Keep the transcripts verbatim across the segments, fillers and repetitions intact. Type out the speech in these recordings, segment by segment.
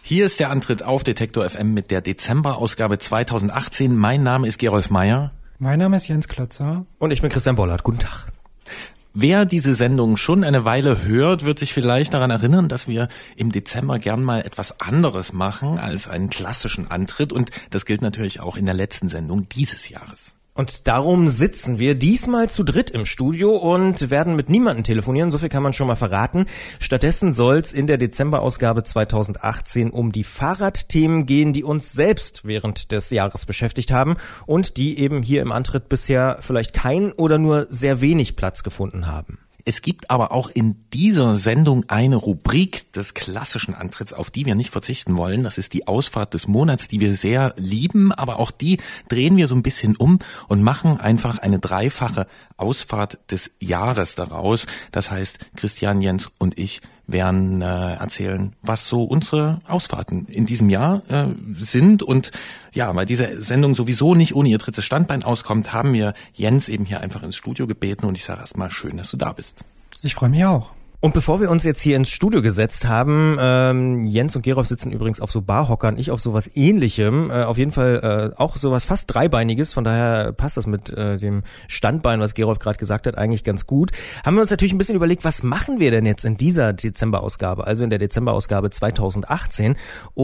Hier ist der Antritt auf Detektor F M mit der Dezemberausgabe zweitausendachtzehn. Mein Name ist Gerolf Meyer. Mein Name ist Jens Klötzer. Und ich bin Christian Bollert. Guten Tag. Wer diese Sendung schon eine Weile hört, wird sich vielleicht daran erinnern, dass wir im Dezember gern mal etwas anderes machen als einen klassischen Antritt. Und das gilt natürlich auch in der letzten Sendung dieses Jahres. Und darum sitzen wir diesmal zu dritt im Studio und werden mit niemandem telefonieren, so viel kann man schon mal verraten. Stattdessen soll es in der Dezemberausgabe zweitausendachtzehn um die Fahrradthemen gehen, die uns selbst während des Jahres beschäftigt haben und die eben hier im Antritt bisher vielleicht kein oder nur sehr wenig Platz gefunden haben. Es gibt aber auch in dieser Sendung eine Rubrik des klassischen Antritts, auf die wir nicht verzichten wollen. Das ist die Ausfahrt des Monats, die wir sehr lieben, aber auch die drehen wir so ein bisschen um und machen einfach eine dreifache Ausfahrt des Jahres daraus. Das heißt, Christian, Jens und ich werden äh, erzählen, was so unsere Ausfahrten in diesem Jahr äh, sind. Und ja, weil diese Sendung sowieso nicht ohne ihr drittes Standbein auskommt, haben wir Jens eben hier einfach ins Studio gebeten. Und ich sage erstmal, schön, dass du da bist. Ich freue mich auch. Und bevor wir uns jetzt hier ins Studio gesetzt haben, ähm, Jens und Gerolf sitzen übrigens auf so Barhockern, ich auf sowas Ähnlichem, äh, auf jeden Fall äh, auch sowas fast Dreibeiniges, von daher passt das mit äh, dem Standbein, was Gerolf gerade gesagt hat, eigentlich ganz gut. Haben wir uns natürlich ein bisschen überlegt, was machen wir denn jetzt in dieser Dezemberausgabe, also in der Dezemberausgabe zweitausendachtzehn,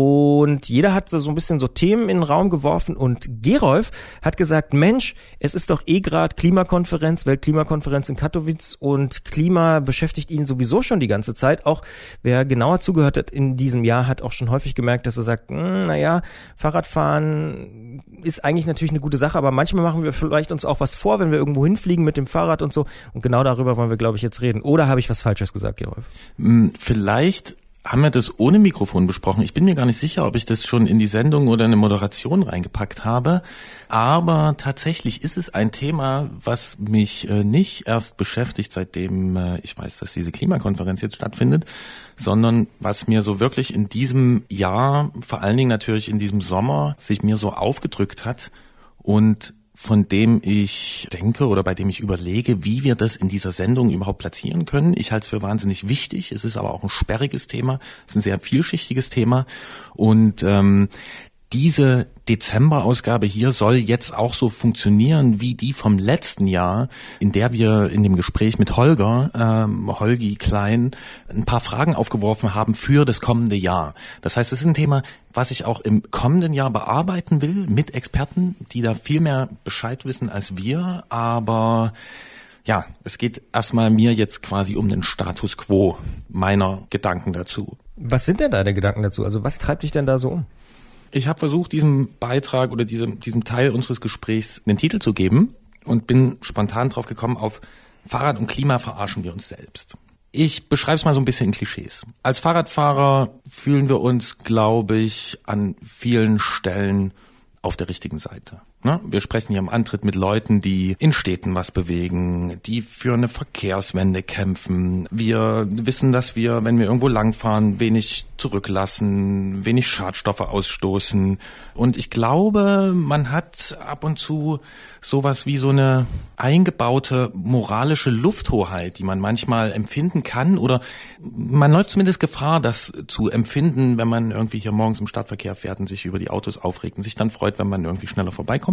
und jeder hat so ein bisschen so Themen in den Raum geworfen und Gerolf hat gesagt, Mensch, es ist doch eh gerade Klimakonferenz, Weltklimakonferenz in Katowice und Klima beschäftigt ihn sowieso so schon die ganze Zeit. Auch wer genauer zugehört hat in diesem Jahr, hat auch schon häufig gemerkt, dass er sagt, naja, Fahrradfahren ist eigentlich natürlich eine gute Sache, aber manchmal machen wir vielleicht uns auch was vor, wenn wir irgendwo hinfliegen mit dem Fahrrad und so. Und genau darüber wollen wir, glaube ich, jetzt reden. Oder habe ich was Falsches gesagt, Gerolf? Vielleicht haben wir das ohne Mikrofon besprochen. Ich bin mir gar nicht sicher, ob ich das schon in die Sendung oder in eine Moderation reingepackt habe. Aber tatsächlich ist es ein Thema, was mich äh, nicht erst beschäftigt, seitdem äh, ich weiß, dass diese Klimakonferenz jetzt stattfindet, sondern was mir so wirklich in diesem Jahr, vor allen Dingen natürlich in diesem Sommer, sich mir so aufgedrückt hat und von dem ich denke oder bei dem ich überlege, wie wir das in dieser Sendung überhaupt platzieren können. Ich halte es für wahnsinnig wichtig. Es ist aber auch ein sperriges Thema. Es ist ein sehr vielschichtiges Thema. Und ähm, diese Dezemberausgabe hier soll jetzt auch so funktionieren wie die vom letzten Jahr, in der wir in dem Gespräch mit Holger, ähm, Holgi Klein, ein paar Fragen aufgeworfen haben für das kommende Jahr. Das heißt, es ist ein Thema, was ich auch im kommenden Jahr bearbeiten will mit Experten, die da viel mehr Bescheid wissen als wir. Aber ja, es geht erstmal mir jetzt quasi um den Status quo meiner Gedanken dazu. Was sind denn deine Gedanken dazu? Also was treibt dich denn da so um? Ich habe versucht, diesem Beitrag oder diesem, diesem Teil unseres Gesprächs einen Titel zu geben und bin spontan drauf gekommen, auf Fahrrad und Klima verarschen wir uns selbst. Ich beschreibe es mal so ein bisschen in Klischees. Als Fahrradfahrer fühlen wir uns, glaube ich, an vielen Stellen auf der richtigen Seite. Wir sprechen hier im Antritt mit Leuten, die in Städten was bewegen, die für eine Verkehrswende kämpfen. Wir wissen, dass wir, wenn wir irgendwo langfahren, wenig zurücklassen, wenig Schadstoffe ausstoßen. Und ich glaube, man hat ab und zu sowas wie so eine eingebaute moralische Lufthoheit, die man manchmal empfinden kann. Oder man läuft zumindest Gefahr, das zu empfinden, wenn man irgendwie hier morgens im Stadtverkehr fährt und sich über die Autos aufregt und sich dann freut, wenn man irgendwie schneller vorbeikommt.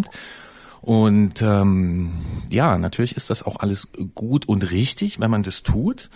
Und ähm, ja, natürlich ist das auch alles gut und richtig, wenn man das tut.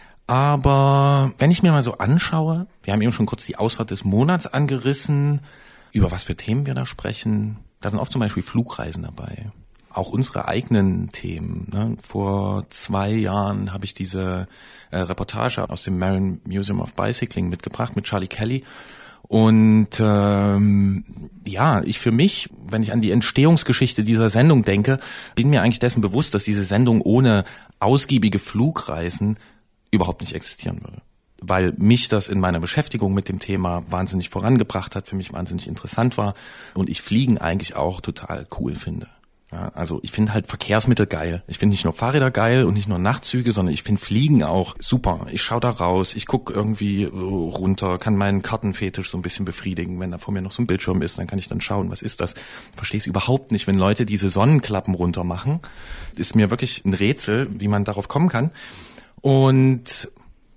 Aber wenn ich mir mal so anschaue, wir haben eben schon kurz die Ausfahrt des Monats angerissen, über was für Themen wir da sprechen, da sind oft zum Beispiel Flugreisen dabei. Auch unsere eigenen Themen. Ne? Vor zwei Jahren habe ich diese äh, Reportage aus dem Marin Museum of Bicycling mitgebracht mit Charlie Kelly. Und ähm, ja, ich für mich, wenn ich an die Entstehungsgeschichte dieser Sendung denke, bin mir eigentlich dessen bewusst, dass diese Sendung ohne ausgiebige Flugreisen überhaupt nicht existieren würde. Weil mich das in meiner Beschäftigung mit dem Thema wahnsinnig vorangebracht hat, für mich wahnsinnig interessant war und ich Fliegen eigentlich auch total cool finde. Ja, also ich finde halt Verkehrsmittel geil. Ich finde nicht nur Fahrräder geil und nicht nur Nachtzüge, sondern ich finde Fliegen auch super. Ich schaue da raus, ich gucke irgendwie runter, kann meinen Kartenfetisch so ein bisschen befriedigen. Wenn da vor mir noch so ein Bildschirm ist, dann kann ich dann schauen, was ist das? Ich verstehe es überhaupt nicht, wenn Leute diese Sonnenklappen runter machen. Ist mir wirklich ein Rätsel, wie man darauf kommen kann. Und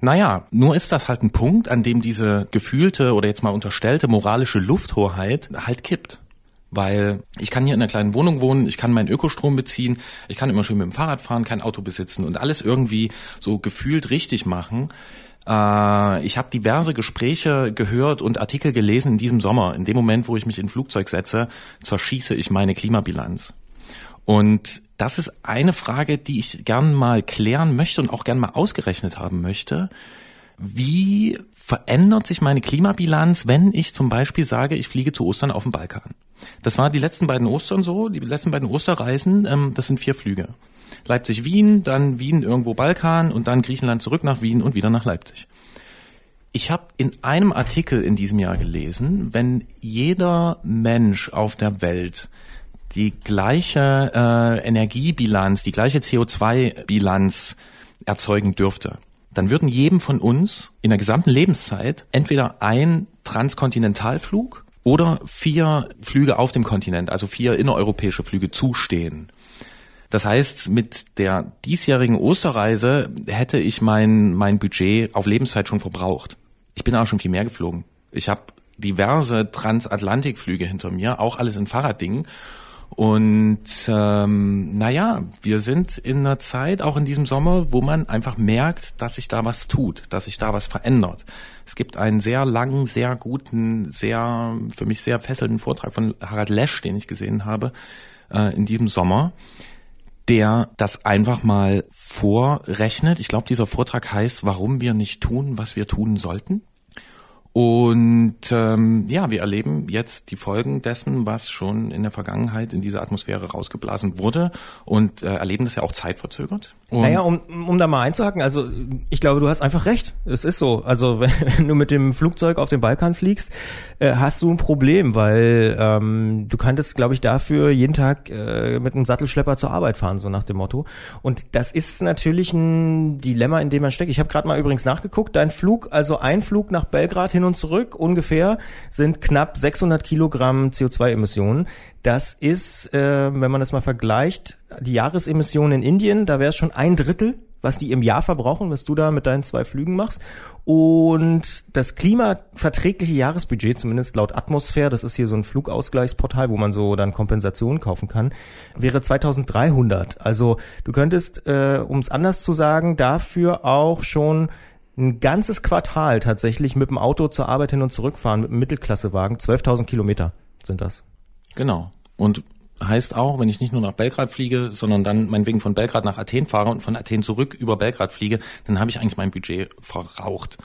Naja, nur ist das halt ein Punkt, an dem diese gefühlte oder jetzt mal unterstellte moralische Lufthoheit halt kippt. Weil ich kann hier in einer kleinen Wohnung wohnen, ich kann meinen Ökostrom beziehen, ich kann immer schön mit dem Fahrrad fahren, kein Auto besitzen und alles irgendwie so gefühlt richtig machen. Äh, ich habe diverse Gespräche gehört und Artikel gelesen in diesem Sommer. In dem Moment, wo ich mich in ein Flugzeug setze, zerschieße ich meine Klimabilanz. Und das ist eine Frage, die ich gern mal klären möchte und auch gern mal ausgerechnet haben möchte. Wie verändert sich meine Klimabilanz, wenn ich zum Beispiel sage, ich fliege zu Ostern auf den Balkan? Das war die letzten beiden Ostern so, die letzten beiden Osterreisen, ähm, das sind vier Flüge. Leipzig-Wien, dann Wien irgendwo Balkan und dann Griechenland zurück nach Wien und wieder nach Leipzig. Ich habe in einem Artikel in diesem Jahr gelesen, wenn jeder Mensch auf der Welt die gleiche äh, Energiebilanz, die gleiche C O zwei Bilanz erzeugen dürfte, dann würden jedem von uns in der gesamten Lebenszeit entweder ein Transkontinentalflug oder vier Flüge auf dem Kontinent, also vier innereuropäische Flüge zustehen. Das heißt, mit der diesjährigen Osterreise hätte ich mein mein Budget auf Lebenszeit schon verbraucht. Ich bin auch schon viel mehr geflogen. Ich habe diverse Transatlantikflüge hinter mir, auch alles in Fahrraddingen. Und ähm, naja, wir sind in einer Zeit, auch in diesem Sommer, wo man einfach merkt, dass sich da was tut, dass sich da was verändert. Es gibt einen sehr langen, sehr guten, sehr für mich sehr fesselnden Vortrag von Harald Lesch, den ich gesehen habe äh, in diesem Sommer, der das einfach mal vorrechnet. Ich glaube, dieser Vortrag heißt, warum wir nicht tun, was wir tun sollten. Und ähm, ja, wir erleben jetzt die Folgen dessen, was schon in der Vergangenheit in diese Atmosphäre rausgeblasen wurde und äh, erleben das ja auch zeitverzögert. Und naja, um, um da mal einzuhaken, also ich glaube, du hast einfach recht. Es ist so. Also wenn, wenn du mit dem Flugzeug auf den Balkan fliegst, äh, hast du ein Problem, weil ähm, du könntest, glaube ich, dafür jeden Tag äh, mit einem Sattelschlepper zur Arbeit fahren, so nach dem Motto. Und das ist natürlich ein Dilemma, in dem man steckt. Ich habe gerade mal übrigens nachgeguckt, dein Flug, also ein Flug nach Belgrad hin und zurück ungefähr sind knapp sechshundert Kilogramm C O zwei Emissionen. Das ist, äh, wenn man das mal vergleicht, die Jahresemissionen in Indien, da wäre es schon ein Drittel, was die im Jahr verbrauchen, was du da mit deinen zwei Flügen machst. Und das klimaverträgliche Jahresbudget, zumindest laut Atmosphäre, das ist hier so ein Flugausgleichsportal, wo man so dann Kompensationen kaufen kann, wäre zweitausenddreihundert. Also du könntest, äh, um es anders zu sagen, dafür auch schon ein ganzes Quartal tatsächlich mit dem Auto zur Arbeit hin und zurückfahren, mit einem Mittelklassewagen. zwölftausend Kilometer sind das. Genau. Und heißt auch, wenn ich nicht nur nach Belgrad fliege, sondern dann meinetwegen von Belgrad nach Athen fahre und von Athen zurück über Belgrad fliege, dann habe ich eigentlich mein Budget verraucht.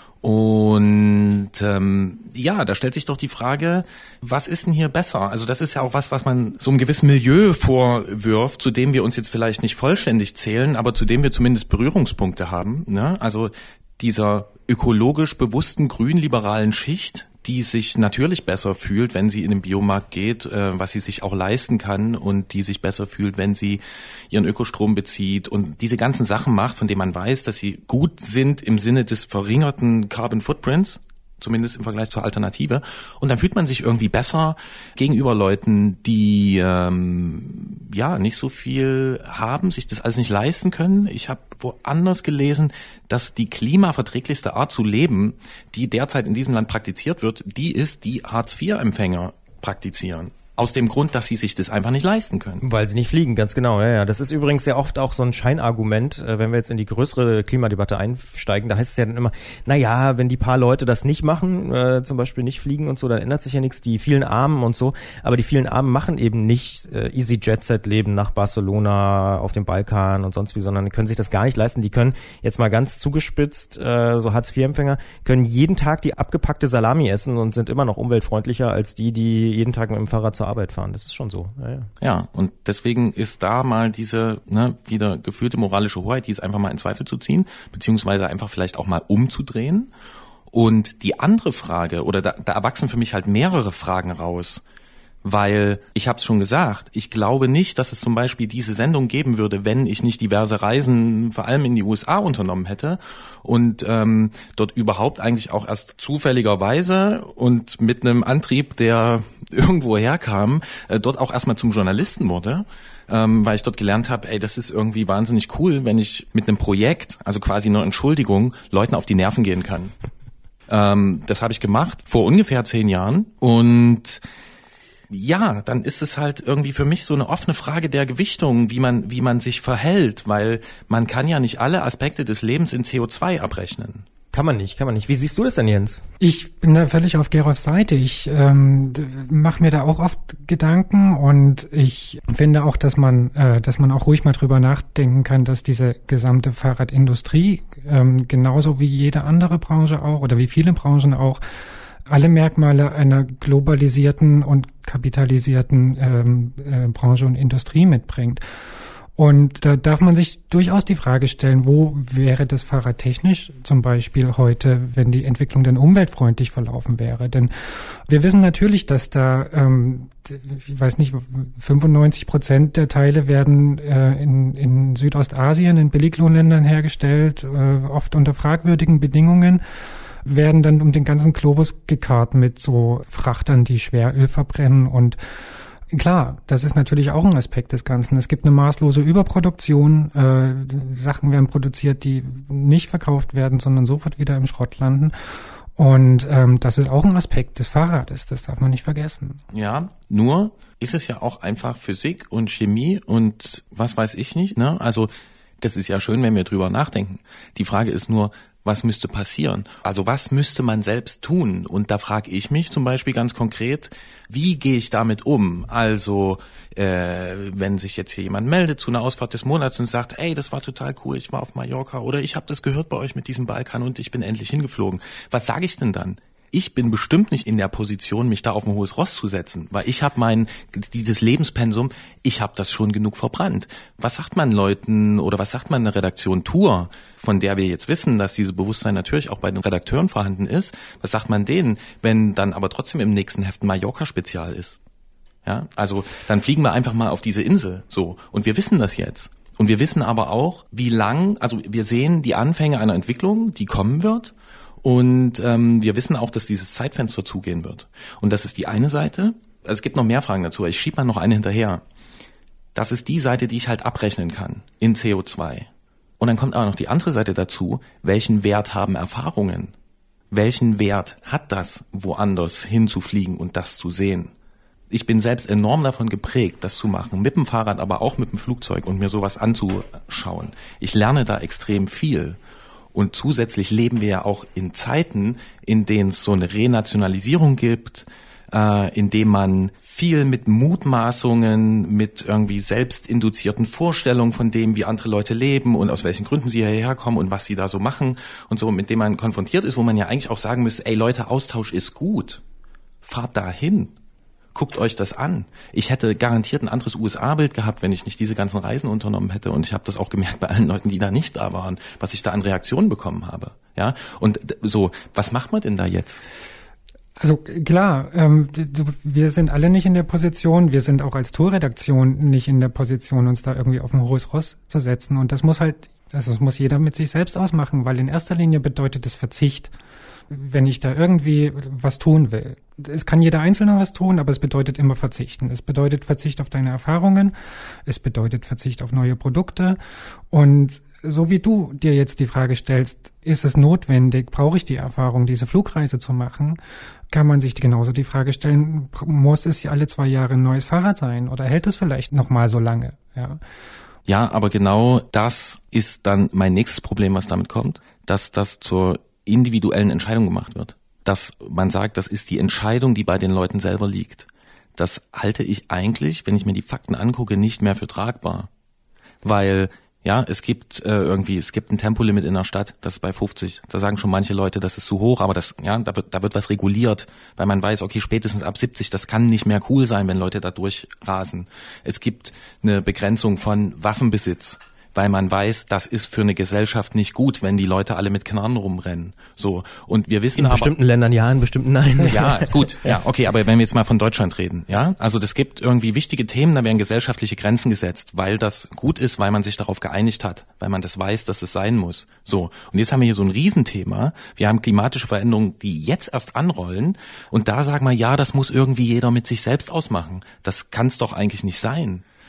Und ähm, ja, da stellt sich doch die Frage, was ist denn hier besser? Also das ist ja auch was, was man so einem gewissen Milieu vorwirft, zu dem wir uns jetzt vielleicht nicht vollständig zählen, aber zu dem wir zumindest Berührungspunkte haben, ne? Also dieser ökologisch bewussten grünliberalen Schicht, die sich natürlich besser fühlt, wenn sie in den Biomarkt geht, äh, was sie sich auch leisten kann und die sich besser fühlt, wenn sie ihren Ökostrom bezieht und diese ganzen Sachen macht, von denen man weiß, dass sie gut sind im Sinne des verringerten Carbon Footprints, zumindest im Vergleich zur Alternative. Und dann fühlt man sich irgendwie besser gegenüber Leuten, die ähm, ja nicht so viel haben, sich das alles nicht leisten können. Ich habe woanders gelesen, dass die klimaverträglichste Art zu leben, die derzeit in diesem Land praktiziert wird, die ist, die Hartz vier Empfänger praktizieren. Aus dem Grund, dass sie sich das einfach nicht leisten können. Weil sie nicht fliegen, ganz genau. Ja, ja. Das ist übrigens sehr oft auch so ein Scheinargument, äh, wenn wir jetzt in die größere Klimadebatte einsteigen. Da heißt es ja dann immer, na ja, wenn die paar Leute das nicht machen, äh, zum Beispiel nicht fliegen und so, dann ändert sich ja nichts. Die vielen Armen und so. Aber die vielen Armen machen eben nicht äh, easy Jet-Set-Leben nach Barcelona, auf dem Balkan und sonst wie, sondern können sich das gar nicht leisten. Die können jetzt mal ganz zugespitzt, äh, so Hartz vier Empfänger, können jeden Tag die abgepackte Salami essen und sind immer noch umweltfreundlicher als die, die jeden Tag mit dem Fahrrad zur Arbeit fahren. Das ist schon so. Ja, ja. ja, und deswegen ist da mal diese ne, wieder gefühlte moralische Hoheit, die ist einfach mal in Zweifel zu ziehen, beziehungsweise einfach vielleicht auch mal umzudrehen. Und die andere Frage, oder da, da erwachsen für mich halt mehrere Fragen raus, weil, ich habe es schon gesagt, ich glaube nicht, dass es zum Beispiel diese Sendung geben würde, wenn ich nicht diverse Reisen, vor allem in die U S A, unternommen hätte und ähm, dort überhaupt eigentlich auch erst zufälligerweise und mit einem Antrieb, der irgendwo herkam, äh, dort auch erstmal zum Journalisten wurde. ähm, weil ich dort gelernt habe, ey, das ist irgendwie wahnsinnig cool, wenn ich mit einem Projekt, also quasi einer Entschuldigung, Leuten auf die Nerven gehen kann. Ähm, das habe ich gemacht vor ungefähr zehn Jahren und ja, dann ist es halt irgendwie für mich so eine offene Frage der Gewichtung, wie man wie man sich verhält, weil man kann ja nicht alle Aspekte des Lebens in C O zwei abrechnen. Kann man nicht, kann man nicht. Wie siehst du das denn, Jens? Ich bin da völlig auf Gerolfs Seite. Ich ähm, mache mir da auch oft Gedanken und ich finde auch, dass man, äh, dass man auch ruhig mal drüber nachdenken kann, dass diese gesamte Fahrradindustrie ähm, genauso wie jede andere Branche auch oder wie viele Branchen auch alle Merkmale einer globalisierten und kapitalisierten ähm, äh, Branche und Industrie mitbringt. Und da darf man sich durchaus die Frage stellen, wo wäre das Fahrrad technisch zum Beispiel heute, wenn die Entwicklung dann umweltfreundlich verlaufen wäre? Denn wir wissen natürlich, dass da, ähm, ich weiß nicht, fünfundneunzig Prozent der Teile werden äh, in, in Südostasien, in Billiglohnländern hergestellt, äh, oft unter fragwürdigen Bedingungen, werden dann um den ganzen Globus gekarrt mit so Frachtern, die Schweröl verbrennen und klar, das ist natürlich auch ein Aspekt des Ganzen. Es gibt eine maßlose Überproduktion. Äh, Sachen werden produziert, die nicht verkauft werden, sondern sofort wieder im Schrott landen. Und ähm, das ist auch ein Aspekt des Fahrrades. Das darf man nicht vergessen. Ja, nur ist es ja auch einfach Physik und Chemie und was weiß ich nicht, ne? Also das ist ja schön, wenn wir drüber nachdenken. Die Frage ist nur, was müsste passieren? Also was müsste man selbst tun? Und da frage ich mich zum Beispiel ganz konkret, wie gehe ich damit um? Also äh, wenn sich jetzt hier jemand meldet zu einer Ausfahrt des Monats und sagt, ey, das war total cool, ich war auf Mallorca oder ich habe das gehört bei euch mit diesem Balkan und ich bin endlich hingeflogen. Was sage ich denn dann? Ich bin bestimmt nicht in der Position, mich da auf ein hohes Ross zu setzen, weil ich habe mein, dieses Lebenspensum, ich habe das schon genug verbrannt. Was sagt man Leuten oder was sagt man einer Redaktion Tour, von der wir jetzt wissen, dass dieses Bewusstsein natürlich auch bei den Redakteuren vorhanden ist? Was sagt man denen, wenn dann aber trotzdem im nächsten Heft ein Mallorca-Spezial ist? Ja, also dann fliegen wir einfach mal auf diese Insel, so. Und wir wissen das jetzt. Und wir wissen aber auch, wie lang, also wir sehen die Anfänge einer Entwicklung, die kommen wird. Und ähm, wir wissen auch, dass dieses Zeitfenster zugehen wird. Und das ist die eine Seite. Also es gibt noch mehr Fragen dazu, aber ich schiebe mal noch eine hinterher. Das ist die Seite, die ich halt abrechnen kann in C O zwei. Und dann kommt aber noch die andere Seite dazu. Welchen Wert haben Erfahrungen? Welchen Wert hat das, woanders hinzufliegen und das zu sehen? Ich bin selbst enorm davon geprägt, das zu machen, mit dem Fahrrad, aber auch mit dem Flugzeug und mir sowas anzuschauen. Ich lerne da extrem viel. Und zusätzlich leben wir ja auch in Zeiten, in denen es so eine Renationalisierung gibt, äh, in dem man viel mit Mutmaßungen, mit irgendwie selbstinduzierten Vorstellungen von dem, wie andere Leute leben und aus welchen Gründen sie hierher kommen und was sie da so machen und so, mit dem man konfrontiert ist, wo man ja eigentlich auch sagen müsste, ey Leute, Austausch ist gut. Fahrt dahin. Guckt euch das an. Ich hätte garantiert ein anderes U S A-Bild gehabt, wenn ich nicht diese ganzen Reisen unternommen hätte. Und ich habe das auch gemerkt bei allen Leuten, die da nicht da waren, was ich da an Reaktionen bekommen habe. Ja. Und so, was macht man denn da jetzt? Also klar, ähm, wir sind alle nicht in der Position, wir sind auch als Tourredaktion nicht in der Position, uns da irgendwie auf ein hohes Ross zu setzen. Und das muss halt, also das muss jeder mit sich selbst ausmachen, weil in erster Linie bedeutet es Verzicht, wenn ich da irgendwie was tun will. Es kann jeder Einzelne was tun, aber es bedeutet immer Verzichten. Es bedeutet Verzicht auf deine Erfahrungen, es bedeutet Verzicht auf neue Produkte. Und so wie du dir jetzt die Frage stellst, ist es notwendig, brauche ich die Erfahrung, diese Flugreise zu machen, kann man sich genauso die Frage stellen, muss es alle zwei Jahre ein neues Fahrrad sein oder hält es vielleicht noch mal so lange? Ja. Ja, aber genau das ist dann mein nächstes Problem, was damit kommt, dass das zur individuellen Entscheidung gemacht wird. Dass man sagt, das ist die Entscheidung, die bei den Leuten selber liegt. Das halte ich eigentlich, wenn ich mir die Fakten angucke, nicht mehr für tragbar. Weil, ja, es gibt äh, irgendwie, es gibt ein Tempolimit in der Stadt, das ist bei fünfzig. Da sagen schon manche Leute, das ist zu hoch, aber das, ja, da wird, da wird was reguliert, weil man weiß, okay, spätestens ab siebzig, das kann nicht mehr cool sein, wenn Leute da durchrasen. Es gibt eine Begrenzung von Waffenbesitz, weil man weiß, das ist für eine Gesellschaft nicht gut, wenn die Leute alle mit Knarren rumrennen. So. Und wir wissen in aber. In bestimmten Ländern ja, in bestimmten nein. Ja, gut. Ja, okay. Aber wenn wir jetzt mal von Deutschland reden, ja. Also, das gibt irgendwie wichtige Themen, da werden gesellschaftliche Grenzen gesetzt, weil das gut ist, weil man sich darauf geeinigt hat, weil man das weiß, dass es sein muss. So. Und jetzt haben wir hier so ein Riesenthema. Wir haben klimatische Veränderungen, die jetzt erst anrollen. Und da sagen wir, ja, das muss irgendwie jeder mit sich selbst ausmachen. Das kann es doch eigentlich nicht sein.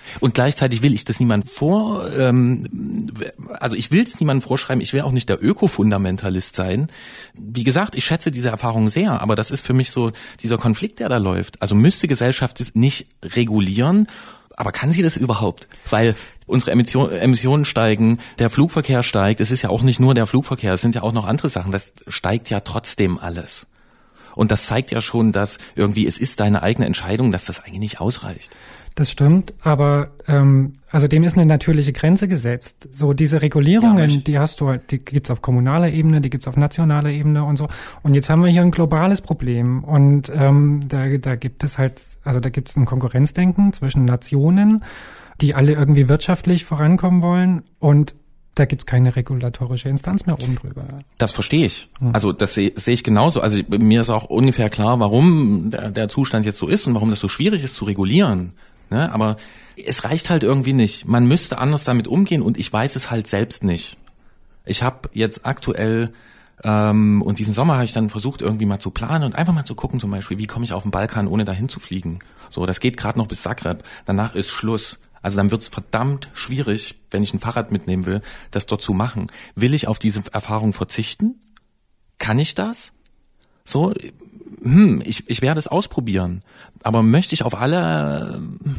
Und gleichzeitig will ich das niemandem vor, ähm, also ich will es niemandem vorschreiben, ich will auch nicht der Öko-Fundamentalist sein. Wie gesagt, ich schätze diese Erfahrung sehr, aber das ist für mich so dieser Konflikt, der da läuft. Also müsste Gesellschaft es nicht regulieren, aber kann sie das überhaupt? Weil unsere Emission, Emissionen steigen, der Flugverkehr steigt, es ist ja auch nicht nur der Flugverkehr, es sind ja auch noch andere Sachen, das steigt ja trotzdem alles. Und das zeigt ja schon, dass irgendwie es ist deine eigene Entscheidung, dass das eigentlich nicht ausreicht. Das stimmt, aber ähm, also dem ist eine natürliche Grenze gesetzt. So diese Regulierungen, ja, die hast du halt, die gibt's auf kommunaler Ebene, die gibt's auf nationaler Ebene und so. Und jetzt haben wir hier ein globales Problem und ähm, da, da gibt es halt, also da gibt's ein Konkurrenzdenken zwischen Nationen, die alle irgendwie wirtschaftlich vorankommen wollen und da gibt's keine regulatorische Instanz mehr oben drüber. Das verstehe ich. Also das sehe seh ich genauso. Also mir ist auch ungefähr klar, warum der, der Zustand jetzt so ist und warum das so schwierig ist zu regulieren. Ne? Aber es reicht halt irgendwie nicht. Man müsste anders damit umgehen und ich weiß es halt selbst nicht. Ich habe jetzt aktuell ähm, und diesen Sommer habe ich dann versucht irgendwie mal zu planen und einfach mal zu gucken zum Beispiel, wie komme ich auf den Balkan, ohne dahin zu fliegen. So, das geht gerade noch bis Zagreb. Danach ist Schluss. Also dann wird's verdammt schwierig, wenn ich ein Fahrrad mitnehmen will, das dort zu machen. Will ich auf diese Erfahrung verzichten? Kann ich das? So, hm, ich, ich werde es ausprobieren. Aber möchte ich auf alle,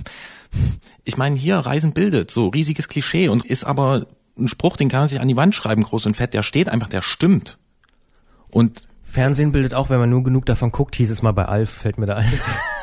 ich meine, hier Reisen bildet, so riesiges Klischee und ist aber ein Spruch, den kann man sich an die Wand schreiben, groß und fett, der steht einfach, der stimmt. Und Fernsehen bildet auch, wenn man nur genug davon guckt, hieß es mal bei Alf, fällt mir da ein.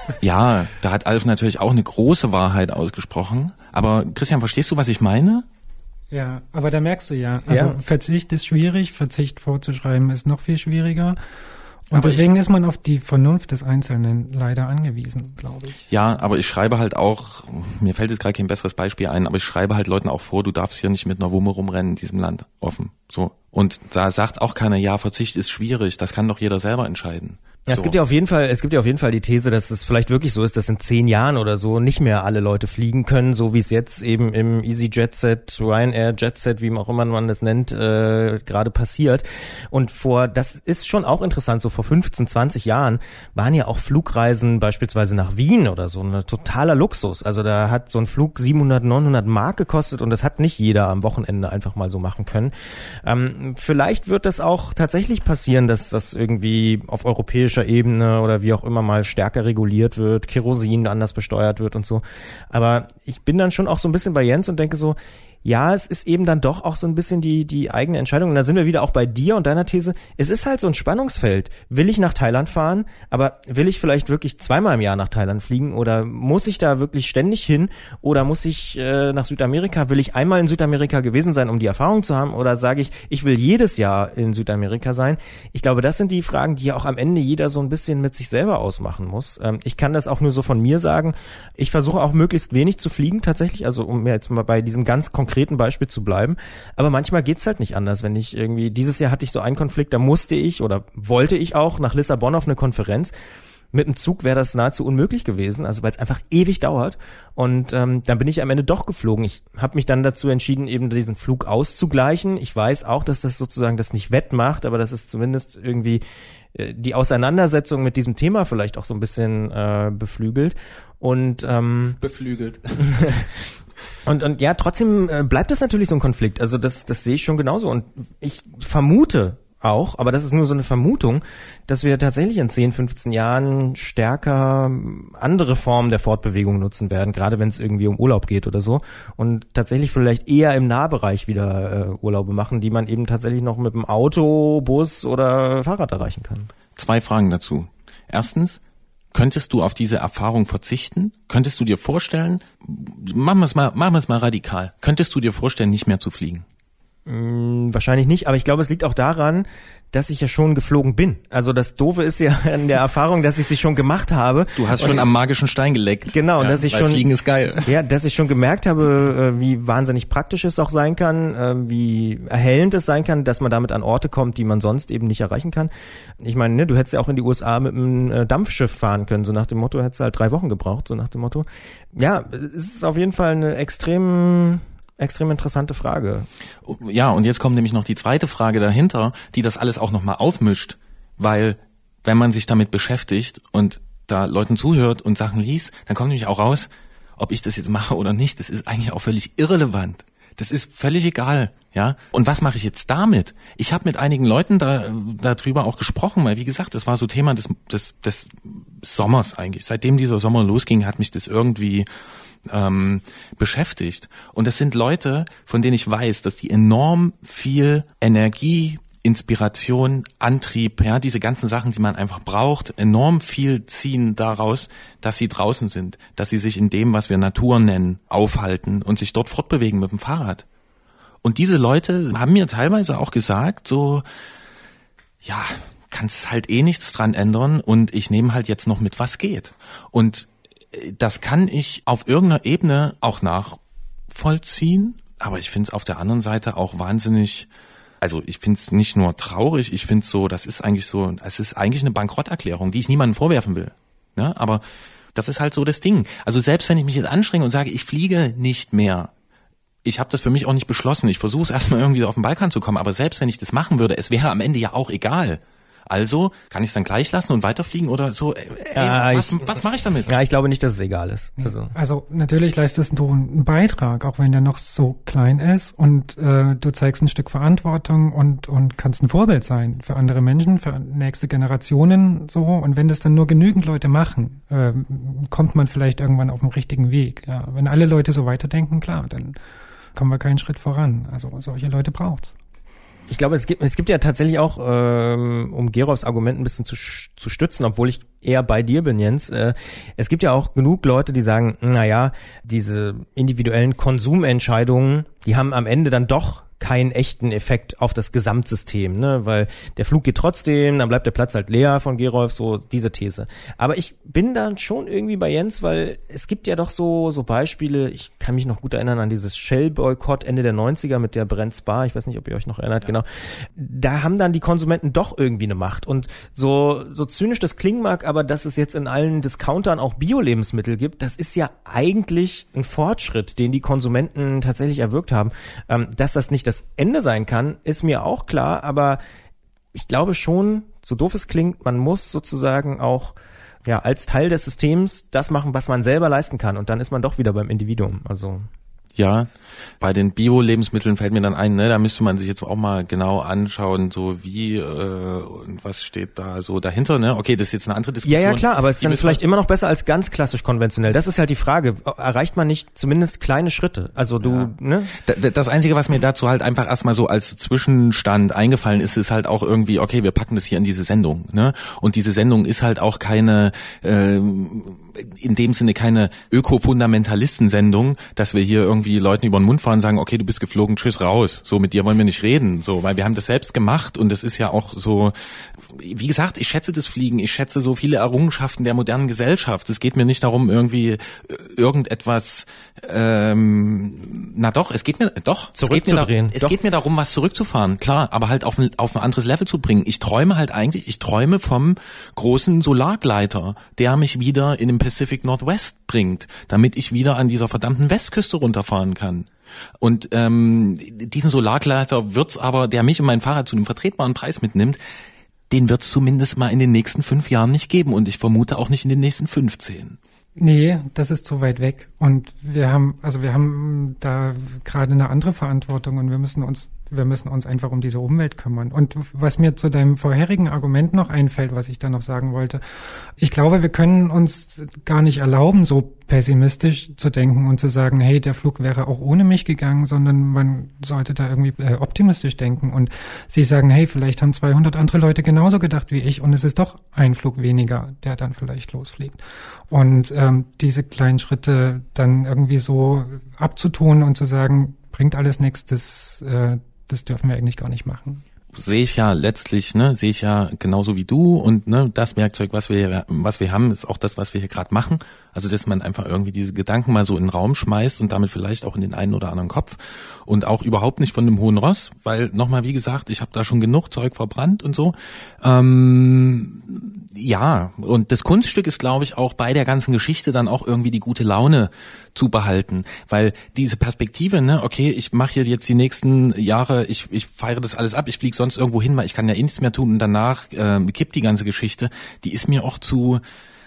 Ja, da hat Alf natürlich auch eine große Wahrheit ausgesprochen. Aber Christian, verstehst du, was ich meine? Ja, aber da merkst du ja, also ja. Verzicht ist schwierig, Verzicht vorzuschreiben ist noch viel schwieriger. Und aber deswegen ich, ist man auf die Vernunft des Einzelnen leider angewiesen, glaube ich. Ja, aber ich schreibe halt auch, mir fällt jetzt gerade kein besseres Beispiel ein, aber ich schreibe halt Leuten auch vor, du darfst hier nicht mit einer Wumme rumrennen in diesem Land, offen. So. Und da sagt auch keiner, ja, Verzicht ist schwierig, das kann doch jeder selber entscheiden. Ja, es so. gibt ja auf jeden Fall, es gibt ja auf jeden Fall die These, dass es vielleicht wirklich so ist, dass in zehn Jahren oder so nicht mehr alle Leute fliegen können, so wie es jetzt eben im EasyJetset, Ryanair Jetset, wie auch immer man das nennt, äh, gerade passiert. Und vor, das ist schon auch interessant, so vor fünfzehn, zwanzig Jahren waren ja auch Flugreisen beispielsweise nach Wien oder so ein totaler Luxus. Also da hat so ein Flug siebenhundert, neunhundert Mark gekostet und das hat nicht jeder am Wochenende einfach mal so machen können. Ähm, vielleicht wird das auch tatsächlich passieren, dass das irgendwie auf europäischer Ebene oder wie auch immer mal stärker reguliert wird, Kerosin anders besteuert wird und so. Aber ich bin dann schon auch so ein bisschen bei Jens und denke so, ja, es ist eben dann doch auch so ein bisschen die die eigene Entscheidung. Und da sind wir wieder auch bei dir und deiner These. Es ist halt so ein Spannungsfeld. Will ich nach Thailand fahren, aber will ich vielleicht wirklich zweimal im Jahr nach Thailand fliegen oder muss ich da wirklich ständig hin oder muss ich äh, nach Südamerika? Will ich einmal in Südamerika gewesen sein, um die Erfahrung zu haben oder sage ich, ich will jedes Jahr in Südamerika sein? Ich glaube, das sind die Fragen, die ja auch am Ende jeder so ein bisschen mit sich selber ausmachen muss. Ähm, ich kann das auch nur so von mir sagen. Ich versuche auch möglichst wenig zu fliegen tatsächlich, also um jetzt mal bei diesem ganz konkreten Beispiel zu bleiben. Aber manchmal geht's halt nicht anders. Wenn ich irgendwie, dieses Jahr hatte ich so einen Konflikt, da musste ich oder wollte ich auch nach Lissabon auf eine Konferenz. Mit dem Zug wäre das nahezu unmöglich gewesen, also weil es einfach ewig dauert. Und ähm, dann bin ich am Ende doch geflogen. Ich habe mich dann dazu entschieden, eben diesen Flug auszugleichen. Ich weiß auch, dass das sozusagen das nicht wettmacht, aber das ist zumindest irgendwie äh, die Auseinandersetzung mit diesem Thema vielleicht auch so ein bisschen äh, beflügelt. Und ähm, beflügelt. Und, und ja, trotzdem äh, bleibt das natürlich so ein Konflikt. Also das, das sehe ich schon genauso. Und ich vermute auch, aber das ist nur so eine Vermutung, dass wir tatsächlich in zehn, fünfzehn Jahren stärker andere Formen der Fortbewegung nutzen werden, gerade wenn es irgendwie um Urlaub geht oder so. Und tatsächlich vielleicht eher im Nahbereich wieder äh, Urlaube machen, die man eben tatsächlich noch mit dem Auto, Bus oder Fahrrad erreichen kann. Zwei Fragen dazu. Erstens, könntest du auf diese Erfahrung verzichten? Könntest du dir vorstellen, machen wir es mal, machen wir es mal radikal. Könntest du dir vorstellen, nicht mehr zu fliegen? Hm, wahrscheinlich nicht, aber ich glaube, es liegt auch daran, dass ich ja schon geflogen bin. Also das Doofe ist ja in der Erfahrung, dass ich sie schon gemacht habe. Du hast schon am magischen Stein geleckt. Genau, ja, dass ich weil schon Fliegen ist geil. Ja, dass ich schon gemerkt habe, wie wahnsinnig praktisch es auch sein kann, wie erhellend es sein kann, dass man damit an Orte kommt, die man sonst eben nicht erreichen kann. Ich meine, ne, du hättest ja auch in die U S A mit einem Dampfschiff fahren können, so nach dem Motto, hättest halt drei Wochen gebraucht, so nach dem Motto. Ja, es ist auf jeden Fall eine extrem Extrem interessante Frage. Ja, und jetzt kommt nämlich noch die zweite Frage dahinter, die das alles auch nochmal aufmischt, weil wenn man sich damit beschäftigt und da Leuten zuhört und Sachen liest, dann kommt nämlich auch raus, ob ich das jetzt mache oder nicht, das ist eigentlich auch völlig irrelevant. Das ist völlig egal, ja. Und was mache ich jetzt damit? Ich habe mit einigen Leuten da darüber auch gesprochen, weil wie gesagt, das war so Thema des, des, des Sommers eigentlich. Seitdem dieser Sommer losging, hat mich das irgendwie ähm, beschäftigt. Und das sind Leute, von denen ich weiß, dass die enorm viel Energie, Inspiration, Antrieb, ja, diese ganzen Sachen, die man einfach braucht, enorm viel ziehen daraus, dass sie draußen sind, dass sie sich in dem, was wir Natur nennen, aufhalten und sich dort fortbewegen mit dem Fahrrad. Und diese Leute haben mir teilweise auch gesagt, so, ja, kannst halt eh nichts dran ändern und ich nehme halt jetzt noch mit, was geht. Und das kann ich auf irgendeiner Ebene auch nachvollziehen, aber ich finde es auf der anderen Seite auch wahnsinnig. Also ich finde es nicht nur traurig, ich finde es so, das ist eigentlich so, es ist eigentlich eine Bankrotterklärung, die ich niemandem vorwerfen will. Ja, aber das ist halt so das Ding. Also selbst wenn ich mich jetzt anstrenge und sage, ich fliege nicht mehr, ich habe das für mich auch nicht beschlossen, ich versuche es erstmal irgendwie auf den Balkan zu kommen, aber selbst wenn ich das machen würde, es wäre am Ende ja auch egal. Also kann ich es dann gleich lassen und weiterfliegen oder so? Ey, ja, was, ich, was mache ich damit? Ja, ich glaube nicht, dass es egal ist. Also, also natürlich leistest du einen Beitrag, auch wenn der noch so klein ist und äh, du zeigst ein Stück Verantwortung und und kannst ein Vorbild sein für andere Menschen, für nächste Generationen so. Und wenn das dann nur genügend Leute machen, äh, kommt man vielleicht irgendwann auf den richtigen Weg. Ja, wenn alle Leute so weiterdenken, klar, dann kommen wir keinen Schritt voran. Also solche Leute braucht's. Ich glaube, es gibt, es gibt ja tatsächlich auch, ähm, um Gerolfs Argument ein bisschen zu, zu stützen, obwohl ich eher bei dir bin, Jens, äh, es gibt ja auch genug Leute, die sagen, na ja, diese individuellen Konsumentscheidungen, die haben am Ende dann doch keinen echten Effekt auf das Gesamtsystem, ne, weil der Flug geht trotzdem, dann bleibt der Platz halt leer von Gerolf, so diese These. Aber ich bin dann schon irgendwie bei Jens, weil es gibt ja doch so so Beispiele, ich kann mich noch gut erinnern an dieses Shell-Boykott Ende der neunziger mit der Brent Spa, ich weiß nicht, ob ihr euch noch erinnert, ja. Genau. Da haben dann die Konsumenten doch irgendwie eine Macht und so so zynisch das klingen mag, aber dass es jetzt in allen Discountern auch Bio-Lebensmittel gibt, das ist ja eigentlich ein Fortschritt, den die Konsumenten tatsächlich erwirkt haben. Ähm, dass das nicht das Ende sein kann, ist mir auch klar, aber ich glaube schon, so doof es klingt, man muss sozusagen auch ja als Teil des Systems das machen, was man selber leisten kann und dann ist man doch wieder beim Individuum. Also Ja, bei den Bio-Lebensmitteln fällt mir dann ein, ne, da müsste man sich jetzt auch mal genau anschauen, so wie äh, und was steht da so dahinter, ne? Okay, das ist jetzt eine andere Diskussion. Ja, ja, klar, aber es ist Die dann vielleicht immer noch besser als ganz klassisch konventionell. Das ist halt die Frage. Erreicht man nicht zumindest kleine Schritte? Also du, ja. ne? Das Einzige, was mir dazu halt einfach erstmal so als Zwischenstand eingefallen ist, ist halt auch irgendwie, okay, wir packen das hier in diese Sendung, ne? Und diese Sendung ist halt auch keine, äh, in dem Sinne keine Öko-Fundamentalisten-Sendung, dass wir hier irgendwie Leuten über den Mund fahren und sagen, okay, du bist geflogen, tschüss, raus. So, mit dir wollen wir nicht reden. So, weil wir haben das selbst gemacht und das ist ja auch so, wie gesagt, ich schätze das Fliegen, ich schätze so viele Errungenschaften der modernen Gesellschaft. Es geht mir nicht darum, irgendwie irgendetwas, ähm, na doch, es geht mir, doch, zurückzudrehen. Es, geht mir, da, es geht mir darum, was zurückzufahren, klar, aber halt auf ein, auf ein anderes Level zu bringen. Ich träume halt eigentlich, ich träume vom großen Solargleiter, der mich wieder in den Pacific Northwest bringt, damit ich wieder an dieser verdammten Westküste runterfahren kann. Und ähm, diesen Solargleiter wird's aber, der mich und mein Fahrrad zu einem vertretbaren Preis mitnimmt, den wird's zumindest mal in den nächsten fünf Jahren nicht geben und ich vermute auch nicht in den nächsten fünfzehn. Nee, das ist zu weit weg. Und wir haben, also wir haben da gerade eine andere Verantwortung und wir müssen uns, wir müssen uns einfach um diese Umwelt kümmern. Und was mir zu deinem vorherigen Argument noch einfällt, was ich da noch sagen wollte, ich glaube, wir können uns gar nicht erlauben, so pessimistisch zu denken und zu sagen, hey, der Flug wäre auch ohne mich gegangen, sondern man sollte da irgendwie äh, optimistisch denken und sich sagen, hey, vielleicht haben zweihundert andere Leute genauso gedacht wie ich und es ist doch ein Flug weniger, der dann vielleicht losfliegt. Und ähm, diese kleinen Schritte dann irgendwie so abzutun und zu sagen, bringt alles nichts, das, äh, das dürfen wir eigentlich gar nicht machen. Sehe ich ja letztlich, ne, sehe ich ja genauso wie du und ne, das Werkzeug, was wir was wir haben, ist auch das, was wir hier gerade machen. Also, dass man einfach irgendwie diese Gedanken mal so in den Raum schmeißt und damit vielleicht auch in den einen oder anderen Kopf und auch überhaupt nicht von dem hohen Ross, weil nochmal, wie gesagt, ich habe da schon genug Zeug verbrannt und so. Ähm, ja, und das Kunststück ist, glaube ich, auch bei der ganzen Geschichte dann auch irgendwie die gute Laune zu behalten, weil diese Perspektive, ne, okay, ich mache hier jetzt die nächsten Jahre, ich ich feiere das alles ab, ich fliege sonst irgendwo hin, weil ich kann ja eh nichts mehr tun und danach äh, kippt die ganze Geschichte, die ist mir auch zu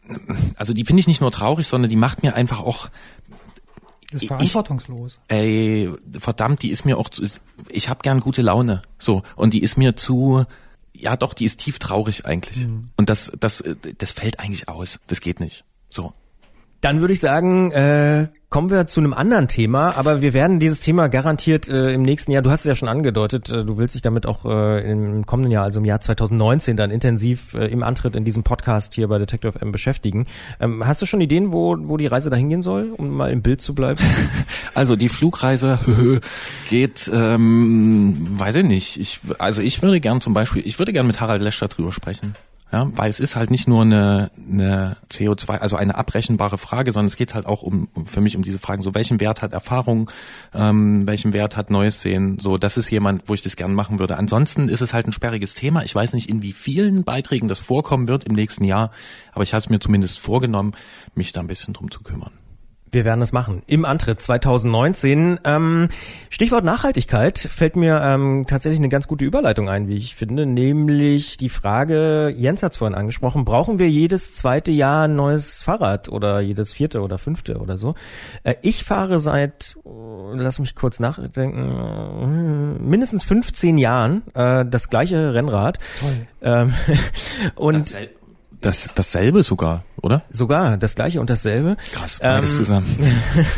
also die finde ich nicht nur traurig, sondern die macht mir einfach auch, das ist verantwortungslos. Ich, ey, verdammt, die ist mir auch zu, ich habe gern gute Laune, so, und die ist mir zu, ja doch, die ist tief traurig eigentlich. Mhm. Und das, das, das fällt eigentlich aus, das geht nicht, so. Dann würde ich sagen, äh, kommen wir zu einem anderen Thema, aber wir werden dieses Thema garantiert äh, im nächsten Jahr, du hast es ja schon angedeutet, äh, du willst dich damit auch äh, im kommenden Jahr, also im Jahr zwanzig neunzehn, dann intensiv äh, im Antritt in diesem Podcast hier bei Detektor F M beschäftigen. Ähm, hast du schon Ideen, wo wo die Reise dahin gehen soll, um mal im Bild zu bleiben? Also die Flugreise geht, ähm, weiß ich nicht. Ich, also ich würde gern zum Beispiel, ich würde gern mit Harald Lesch darüber sprechen. Ja, weil es ist halt nicht nur eine, eine C O zwei, also eine abrechenbare Frage, sondern es geht halt auch um, für mich um diese Fragen, so welchen Wert hat Erfahrung, ähm, welchen Wert hat Neues Sehen, so das ist jemand, wo ich das gern machen würde. Ansonsten ist es halt ein sperriges Thema. Ich weiß nicht, in wie vielen Beiträgen das vorkommen wird im nächsten Jahr, aber ich habe es mir zumindest vorgenommen, mich da ein bisschen drum zu kümmern. Wir werden es machen. Im Antritt zwanzig neunzehn. Ähm, Stichwort Nachhaltigkeit fällt mir ähm, tatsächlich eine ganz gute Überleitung ein, wie ich finde, nämlich die Frage, Jens hat es vorhin angesprochen, brauchen wir jedes zweite Jahr ein neues Fahrrad oder jedes vierte oder fünfte oder so? Äh, ich fahre seit, lass mich kurz nachdenken, mindestens fünfzehn Jahren äh, das gleiche Rennrad. Toll. Ähm, und das Das, dasselbe sogar, oder? Sogar, das gleiche und dasselbe. Krass, beides ähm, zusammen.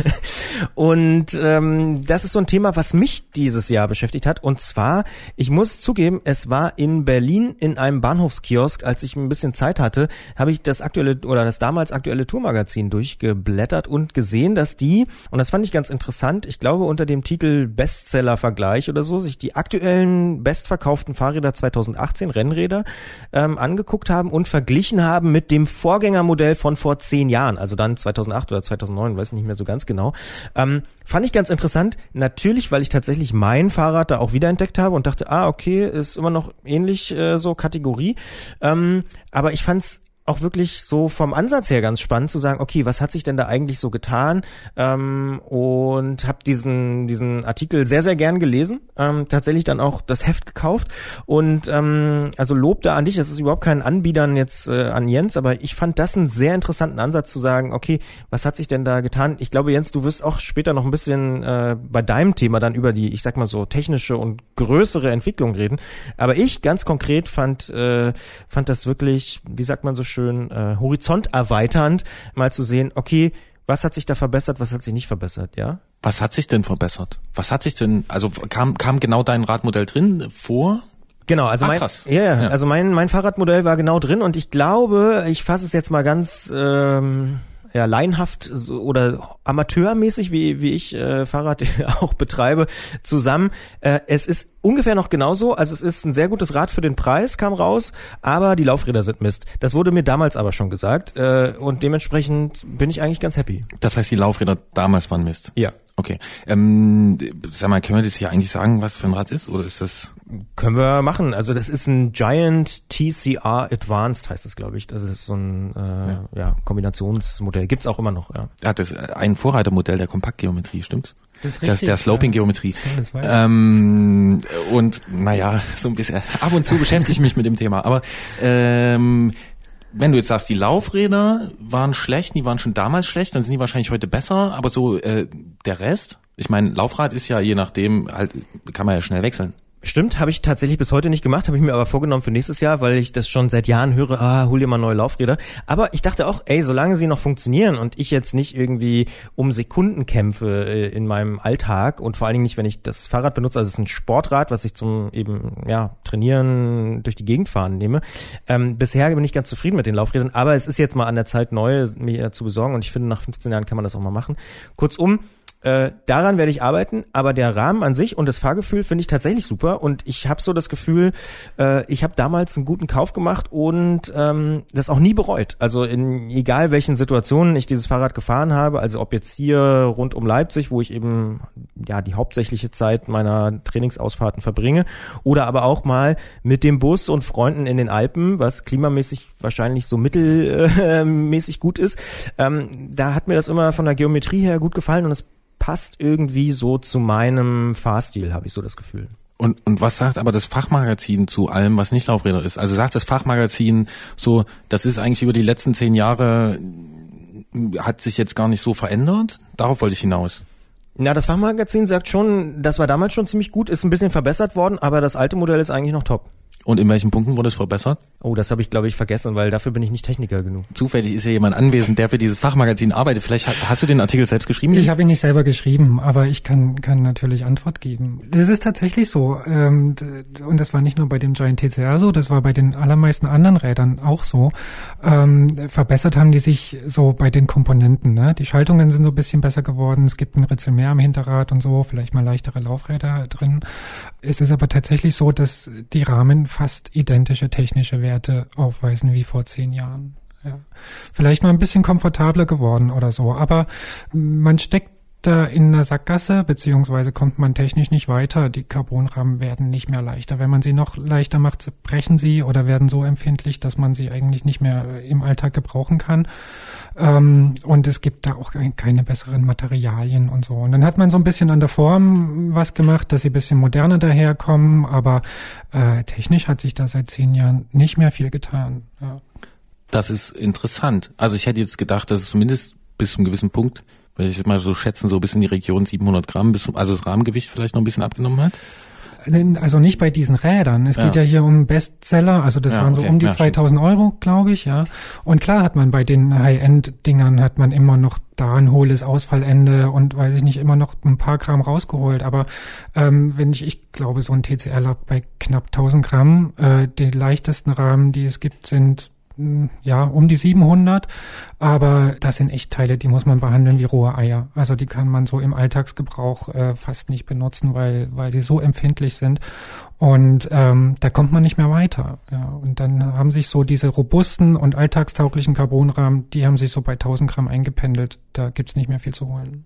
Und ähm, das ist so ein Thema, was mich dieses Jahr beschäftigt hat. Und zwar, ich muss zugeben, es war in Berlin in einem Bahnhofskiosk, als ich ein bisschen Zeit hatte, habe ich das aktuelle oder das damals aktuelle Tourmagazin durchgeblättert und gesehen, dass die, und das fand ich ganz interessant, ich glaube unter dem Titel Bestseller-Vergleich oder so, sich die aktuellen bestverkauften Fahrräder zwanzig achtzehn, Rennräder, ähm, angeguckt haben und verglichen haben mit dem Vorgängermodell von vor zehn Jahren, also dann zweitausendacht oder zweitausendneun, weiß nicht mehr so ganz genau. Ähm, fand ich ganz interessant, natürlich, weil ich tatsächlich mein Fahrrad da auch wiederentdeckt habe und dachte, ah, okay, ist immer noch ähnlich äh, so Kategorie. Ähm, aber ich fand's auch wirklich so vom Ansatz her ganz spannend zu sagen, okay, was hat sich denn da eigentlich so getan? Ähm, und habe diesen diesen Artikel sehr, sehr gern gelesen, ähm, tatsächlich dann auch das Heft gekauft und ähm, also Lob da an dich, das ist überhaupt kein Anbiedern jetzt äh, an Jens, aber ich fand das einen sehr interessanten Ansatz zu sagen, okay, was hat sich denn da getan? Ich glaube, Jens, du wirst auch später noch ein bisschen äh, bei deinem Thema dann über die, ich sag mal so, technische und größere Entwicklung reden, aber ich ganz konkret fand äh, fand das wirklich, wie sagt man so schön, schön äh, horizonterweiternd, mal zu sehen, okay, was hat sich da verbessert, was hat sich nicht verbessert, ja? Was hat sich denn verbessert? Was hat sich denn, also kam kam genau dein Radmodell drin vor? Genau, also Ach, mein, krass. ja, ja, Ja. also mein mein Fahrradmodell war genau drin und ich glaube, ich fasse es jetzt mal ganz ähm, ja, laienhaft so, oder amateurmäßig, wie wie ich äh, Fahrrad auch betreibe, zusammen. Äh, es ist ungefähr noch genauso, also es ist ein sehr gutes Rad für den Preis, kam raus, aber die Laufräder sind Mist. Das wurde mir damals aber schon gesagt äh, und dementsprechend bin ich eigentlich ganz happy. Das heißt, die Laufräder damals waren Mist? Ja. Okay. Ähm, sag mal, können wir das hier eigentlich sagen, was für ein Rad ist, oder ist das? Können wir machen. Also das ist ein Giant T C R Advanced, heißt das, glaube ich. Das ist so ein äh, ja. Ja, Kombinationsmodell. Gibt's auch immer noch, ja. Ja, das ist ein Vorreitermodell der Kompaktgeometrie, stimmt? Das ist Das, richtig. der Sloping-Geometrie. Das weiß ich. Ähm, und naja, so ein bisschen, ab und zu beschäftige ich mich mit dem Thema. Aber ähm, wenn du jetzt sagst, die Laufräder waren schlecht, die waren schon damals schlecht, dann sind die wahrscheinlich heute besser. Aber so äh, der Rest, ich meine, Laufrad ist ja je nachdem, halt kann man ja schnell wechseln. Stimmt, habe ich tatsächlich bis heute nicht gemacht, habe ich mir aber vorgenommen für nächstes Jahr, weil ich das schon seit Jahren höre, ah, hol dir mal neue Laufräder. Aber ich dachte auch, ey, solange sie noch funktionieren und ich jetzt nicht irgendwie um Sekunden kämpfe äh, in meinem Alltag und vor allen Dingen nicht, wenn ich das Fahrrad benutze, also es ist ein Sportrad, was ich zum eben ja trainieren, durch die Gegend fahren nehme. Ähm, bisher bin ich ganz zufrieden mit den Laufrädern, aber es ist jetzt mal an der Zeit, neue mir zu besorgen und ich finde, nach fünfzehn Jahren kann man das auch mal machen. Kurzum, Äh, daran werde ich arbeiten, aber der Rahmen an sich und das Fahrgefühl finde ich tatsächlich super und ich habe so das Gefühl, äh, ich habe damals einen guten Kauf gemacht und ähm, das auch nie bereut. Also in egal welchen Situationen ich dieses Fahrrad gefahren habe, also ob jetzt hier rund um Leipzig, wo ich eben ja die hauptsächliche Zeit meiner Trainingsausfahrten verbringe, oder aber auch mal mit dem Bus und Freunden in den Alpen, was klimamäßig wahrscheinlich so mittelmäßig gut ist. Ähm, da hat mir das immer von der Geometrie her gut gefallen und es passt irgendwie so zu meinem Fahrstil, habe ich so das Gefühl. Und, und was sagt aber das Fachmagazin zu allem, was nicht Laufräder ist? Also sagt das Fachmagazin so, das ist eigentlich über die letzten zehn Jahre, hat sich jetzt gar nicht so verändert? Darauf wollte ich hinaus. Na, das Fachmagazin sagt schon, das war damals schon ziemlich gut, ist ein bisschen verbessert worden, aber das alte Modell ist eigentlich noch top. Und in welchen Punkten wurde es verbessert? Oh, das habe ich, glaube ich, vergessen, weil dafür bin ich nicht Techniker genug. Zufällig ist ja jemand anwesend, der für dieses Fachmagazin arbeitet. Vielleicht hast, hast du den Artikel selbst geschrieben? Ich habe ihn nicht selber geschrieben, aber ich kann kann natürlich Antwort geben. Das ist tatsächlich so. Ähm, und das war nicht nur bei dem Giant T C R so, das war bei den allermeisten anderen Rädern auch so. Ähm, verbessert haben die sich so bei den Komponenten. Ne? Die Schaltungen sind so ein bisschen besser geworden. Es gibt ein Ritzel mehr am Hinterrad und so, vielleicht mal leichtere Laufräder drin. Es ist aber tatsächlich so, dass die Rahmen fast identische technische Werte aufweisen wie vor zehn Jahren. Ja. Vielleicht mal ein bisschen komfortabler geworden oder so, aber man steckt da in einer Sackgasse, beziehungsweise kommt man technisch nicht weiter. Die Carbonrahmen werden nicht mehr leichter. Wenn man sie noch leichter macht, brechen sie oder werden so empfindlich, dass man sie eigentlich nicht mehr im Alltag gebrauchen kann. Ähm, und es gibt da auch keine besseren Materialien und so. Und dann hat man so ein bisschen an der Form was gemacht, dass sie ein bisschen moderner daherkommen, aber äh, technisch hat sich da seit zehn Jahren nicht mehr viel getan. Ja. Das ist interessant. Also ich hätte jetzt gedacht, dass es zumindest bis zu einem gewissen Punkt, wenn ich jetzt mal so schätzen, so bis in die Region siebenhundert Gramm, bis, also das Rahmengewicht vielleicht noch ein bisschen abgenommen hat? Also nicht bei diesen Rädern. Es ja. geht ja hier um Bestseller, also das ja, waren so okay. um die ja, zweitausend Euro, glaube ich, ja. Und klar hat man bei den High-End-Dingern hat man immer noch da ein hohles Ausfallende und weiß ich nicht, immer noch ein paar Gramm rausgeholt. Aber ähm, wenn ich, ich glaube, so ein T C R lag bei knapp tausend Gramm. Äh, die leichtesten Rahmen, die es gibt, sind ja, um die siebenhundert, aber das sind echt Teile, die muss man behandeln wie rohe Eier. Also die kann man so im Alltagsgebrauch äh, fast nicht benutzen, weil weil sie so empfindlich sind und ähm, da kommt man nicht mehr weiter. Ja, und dann haben sich so diese robusten und alltagstauglichen Carbonrahmen, die haben sich so bei tausend Gramm eingependelt. Da gibt's nicht mehr viel zu holen.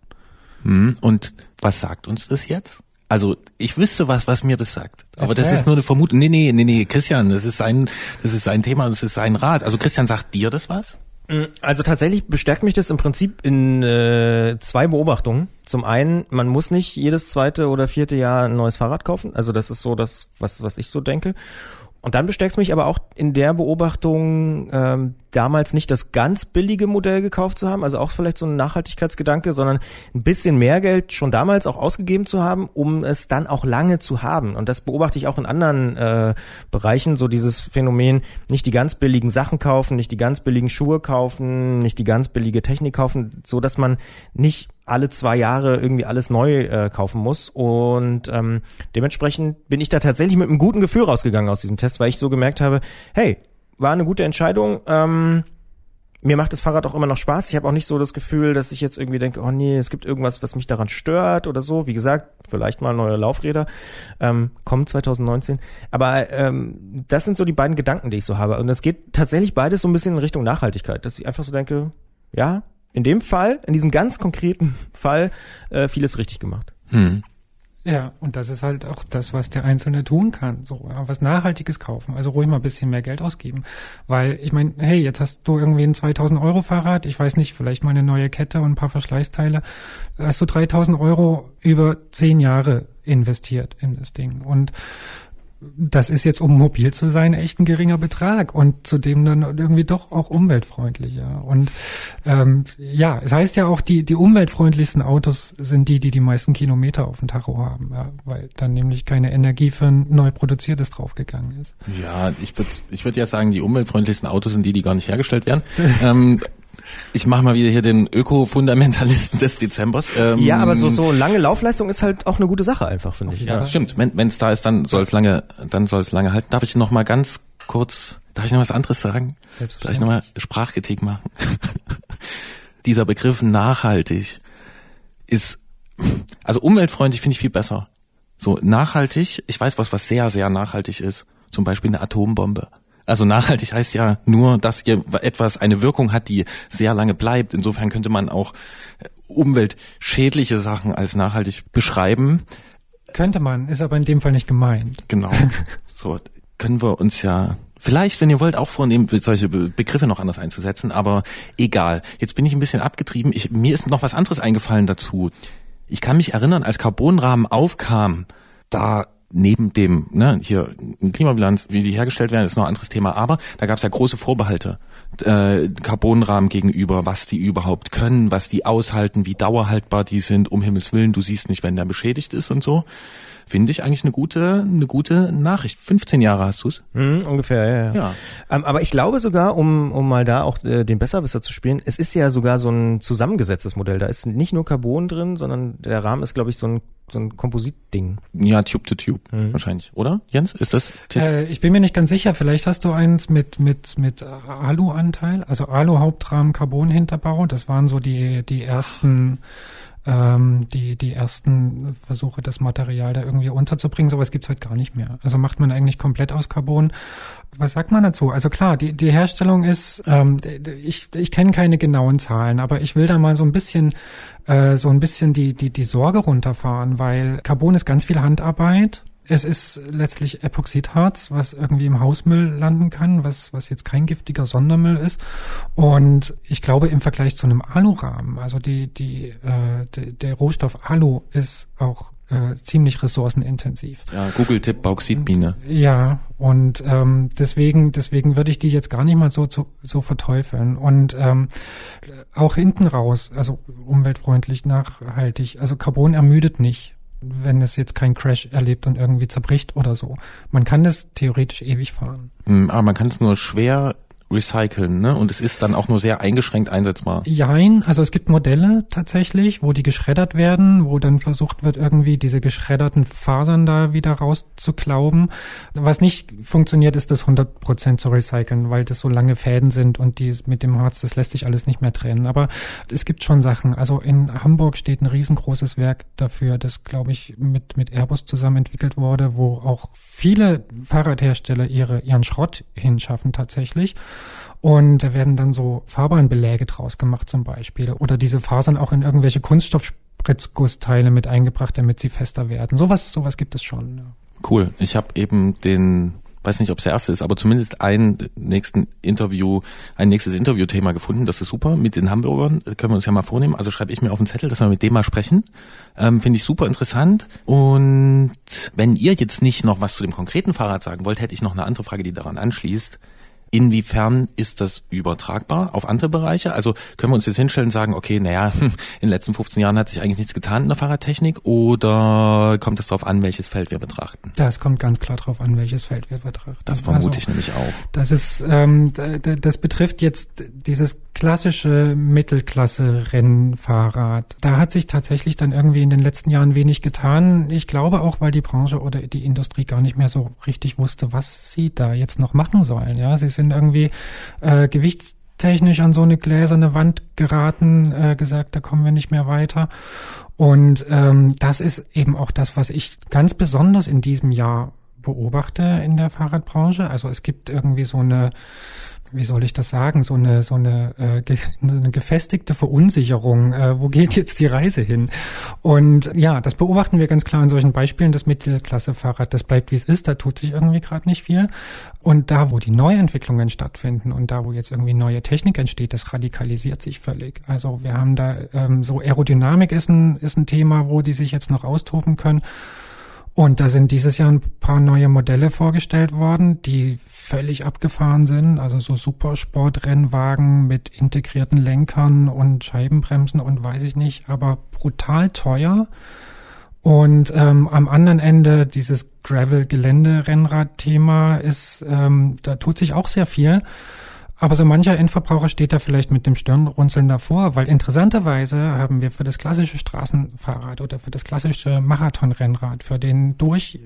Und was sagt uns das jetzt? Also ich wüsste was, was mir das sagt. Aber Erzähl. Das ist nur eine Vermutung. Nee, nee, nee, nee, Christian, das ist sein, das ist sein Thema, das ist sein Rat. Also Christian, sagt dir das was? Also tatsächlich bestärkt mich das im Prinzip in äh, zwei Beobachtungen. Zum einen, man muss nicht jedes zweite oder vierte Jahr ein neues Fahrrad kaufen. Also das ist so das, was was ich so denke. Und dann bestärkt es mich aber auch in der Beobachtung, ähm, damals nicht das ganz billige Modell gekauft zu haben, also auch vielleicht so ein Nachhaltigkeitsgedanke, sondern ein bisschen mehr Geld schon damals auch ausgegeben zu haben, um es dann auch lange zu haben. Und das beobachte ich auch in anderen äh, Bereichen, so dieses Phänomen, nicht die ganz billigen Sachen kaufen, nicht die ganz billigen Schuhe kaufen, nicht die ganz billige Technik kaufen, so dass man nicht alle zwei Jahre irgendwie alles neu äh, kaufen muss und ähm, dementsprechend bin ich da tatsächlich mit einem guten Gefühl rausgegangen aus diesem Test, weil ich so gemerkt habe, hey, war eine gute Entscheidung, ähm, mir macht das Fahrrad auch immer noch Spaß, ich habe auch nicht so das Gefühl, dass ich jetzt irgendwie denke, oh nee, es gibt irgendwas, was mich daran stört oder so, wie gesagt, vielleicht mal neue Laufräder, ähm, kommen zwanzig neunzehn, aber ähm, das sind so die beiden Gedanken, die ich so habe und es geht tatsächlich beides so ein bisschen in Richtung Nachhaltigkeit, dass ich einfach so denke, ja, in dem Fall, in diesem ganz konkreten Fall, äh, vieles richtig gemacht. Hm. Ja, und das ist halt auch das, was der Einzelne tun kann. So, ja, was Nachhaltiges kaufen. Also ruhig mal ein bisschen mehr Geld ausgeben. Weil, ich meine, hey, jetzt hast du irgendwie ein zweitausend Euro Fahrrad, ich weiß nicht, vielleicht mal eine neue Kette und ein paar Verschleißteile. Da hast du dreitausend Euro über zehn Jahre investiert in das Ding. Und das ist jetzt, um mobil zu sein, echt ein geringer Betrag und zudem dann irgendwie doch auch umweltfreundlicher. Und ähm, ja, es heißt ja auch, die die umweltfreundlichsten Autos sind die, die die meisten Kilometer auf dem Tacho haben, ja, weil dann nämlich keine Energie für ein neu produziertes draufgegangen ist. Ja, ich würde ich würd ja sagen, die umweltfreundlichsten Autos sind die, die gar nicht hergestellt werden. ähm, Ich mache mal wieder hier den Öko-Fundamentalisten des Dezembers. Ähm, ja, aber so so lange Laufleistung ist halt auch eine gute Sache einfach, finde ich. Ja, Ja, stimmt. Wenn es da ist, dann soll es lange, dann soll es lange halten. Darf ich noch mal ganz kurz, darf ich noch was anderes sagen? Darf ich noch mal Sprachkritik machen? Dieser Begriff nachhaltig ist, also umweltfreundlich finde ich viel besser. So nachhaltig, ich weiß was, was sehr, sehr nachhaltig ist. Zum Beispiel eine Atombombe. Also nachhaltig heißt ja nur, dass hier etwas eine Wirkung hat, die sehr lange bleibt. Insofern könnte man auch umweltschädliche Sachen als nachhaltig beschreiben. Könnte man, ist aber in dem Fall nicht gemeint. Genau. So können wir uns ja vielleicht, wenn ihr wollt, auch vornehmen, solche Begriffe noch anders einzusetzen. Aber egal. Jetzt bin ich ein bisschen abgetrieben. Ich, mir ist noch was anderes eingefallen dazu. Ich kann mich erinnern, als Carbonrahmen aufkam, da neben dem, ne, hier Klimabilanz, wie die hergestellt werden, ist noch ein anderes Thema, aber da gab es ja große Vorbehalte äh, Carbonrahmen gegenüber, was die überhaupt können, was die aushalten, wie dauerhaltbar die sind, um Himmels Willen, du siehst nicht, wenn der beschädigt ist und so. Finde ich eigentlich eine gute, eine gute Nachricht. fünfzehn Jahre hast du's? Mhm, ungefähr, ja. ja. ja. Ähm, aber ich glaube sogar, um um mal da auch äh, den Besserwisser zu spielen, es ist ja sogar so ein zusammengesetztes Modell. Da ist nicht nur Carbon drin, sondern der Rahmen ist, glaube ich, so ein so ein Kompositding. Ja, Tube to Tube mhm. wahrscheinlich, oder? Jens, ist das? Äh, ich bin mir nicht ganz sicher. Vielleicht hast du eins mit mit mit Alu-Anteil, also Alu-Hauptrahmen, Carbon-Hinterbau. Das waren so die die ersten ähm, die die ersten Versuche, das Material da irgendwie unterzubringen. Sowas gibt's heute gar nicht mehr. Also macht man eigentlich komplett aus Carbon. Was sagt man dazu? Also klar, die die Herstellung ist, ähm, ich ich kenne keine genauen Zahlen, aber ich will da mal so ein bisschen äh, so ein bisschen die die die Sorge runterfahren, weil Carbon ist ganz viel Handarbeit. Es ist letztlich Epoxidharz, was irgendwie im Hausmüll landen kann, was was jetzt kein giftiger Sondermüll ist. Und ich glaube, im Vergleich zu einem Alurahmen, also die die äh, die, der Rohstoff Alu ist auch äh, ziemlich ressourcenintensiv. Ja, Google-Tipp Bauxitmine. Ja, und ähm, deswegen deswegen würde ich die jetzt gar nicht mal so so, so verteufeln. Und ähm, auch hinten raus, also umweltfreundlich, nachhaltig, also Carbon ermüdet nicht, wenn es jetzt keinen Crash erlebt und irgendwie zerbricht oder so. Man kann das theoretisch ewig fahren. Aber man kann es nur schwer recyceln, ne? Und es ist dann auch nur sehr eingeschränkt einsetzbar. Jein, also es gibt Modelle tatsächlich, wo die geschreddert werden, wo dann versucht wird, irgendwie diese geschredderten Fasern da wieder rauszuklauben. Was nicht funktioniert, ist das hundert Prozent zu recyceln, weil das so lange Fäden sind und die mit dem Harz, das lässt sich alles nicht mehr trennen. Aber es gibt schon Sachen. Also in Hamburg steht ein riesengroßes Werk dafür, das, glaube ich, mit mit Airbus zusammen entwickelt wurde, wo auch viele Fahrradhersteller ihre ihren Schrott hinschaffen tatsächlich. Und da werden dann so Fahrbahnbeläge draus gemacht zum Beispiel. Oder diese Fasern auch in irgendwelche Kunststoffspritzgussteile mit eingebracht, damit sie fester werden. Sowas, sowas gibt es schon. Ja. Cool. Ich habe eben den, weiß nicht, ob es der erste ist, aber zumindest ein nächsten Interview, ein nächstes Interviewthema gefunden. Das ist super. Mit den Hamburgern können wir uns ja mal vornehmen. Also schreibe ich mir auf den Zettel, dass wir mit dem mal sprechen. Ähm, finde ich super interessant. Und wenn ihr jetzt nicht noch was zu dem konkreten Fahrrad sagen wollt, hätte ich noch eine andere Frage, die daran anschließt. Inwiefern ist das übertragbar auf andere Bereiche? Also können wir uns jetzt hinstellen und sagen, okay, naja, in den letzten fünfzehn Jahren hat sich eigentlich nichts getan in der Fahrradtechnik, oder kommt es darauf an, welches Feld wir betrachten? Das kommt ganz klar darauf an, welches Feld wir betrachten. Das vermute also, ich nämlich auch. Das ist, ähm, das betrifft jetzt dieses klassische Mittelklasse-Rennfahrrad. Da hat sich tatsächlich dann irgendwie in den letzten Jahren wenig getan. Ich glaube auch, weil die Branche oder die Industrie gar nicht mehr so richtig wusste, was sie da jetzt noch machen sollen. Ja, sie sind irgendwie äh, gewichtstechnisch an so eine gläserne Wand geraten, äh, gesagt, da kommen wir nicht mehr weiter. Und ähm, das ist eben auch das, was ich ganz besonders in diesem Jahr beobachte in der Fahrradbranche. Also es gibt irgendwie so eine, wie soll ich das sagen, so eine so eine, äh, ge, eine gefestigte Verunsicherung. Äh, wo geht jetzt die Reise hin? Und ja, das beobachten wir ganz klar an solchen Beispielen. Das Mittelklasse-Fahrrad, das bleibt wie es ist, da tut sich irgendwie gerade nicht viel. Und da, wo die Neuentwicklungen stattfinden und da, wo jetzt irgendwie neue Technik entsteht, das radikalisiert sich völlig. Also wir haben da ähm, so Aerodynamik ist ein ist ein Thema, wo die sich jetzt noch austoben können. Und da sind dieses Jahr ein paar neue Modelle vorgestellt worden, die völlig abgefahren sind. Also so Supersportrennwagen mit integrierten Lenkern und Scheibenbremsen und weiß ich nicht, aber brutal teuer. Und ähm, am anderen Ende dieses Gravel-Gelände-Rennrad-Thema ist, ähm, da tut sich auch sehr viel. Aber so mancher Endverbraucher steht da vielleicht mit dem Stirnrunzeln davor, weil interessanterweise haben wir für das klassische Straßenfahrrad oder für das klassische Marathonrennrad, für den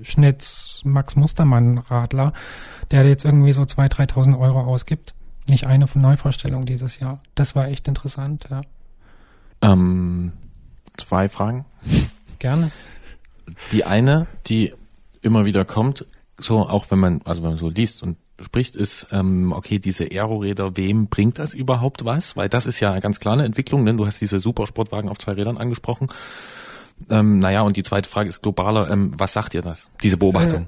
Durchschnitts-Max-Mustermann-Radler, der jetzt irgendwie so zweitausend, dreitausend Euro ausgibt, nicht eine Neuvorstellung dieses Jahr. Das war echt interessant, ja. Ähm, zwei Fragen. Gerne. Die eine, die immer wieder kommt, so auch wenn man, also wenn man so liest und spricht, ist, ähm, okay, diese Aeroräder, wem bringt das überhaupt was? Weil das ist ja ganz klar eine Entwicklung, denn du hast diese Supersportwagen auf zwei Rädern angesprochen. Ähm, naja, und die zweite Frage ist globaler, ähm, was sagt ihr das, diese Beobachtung?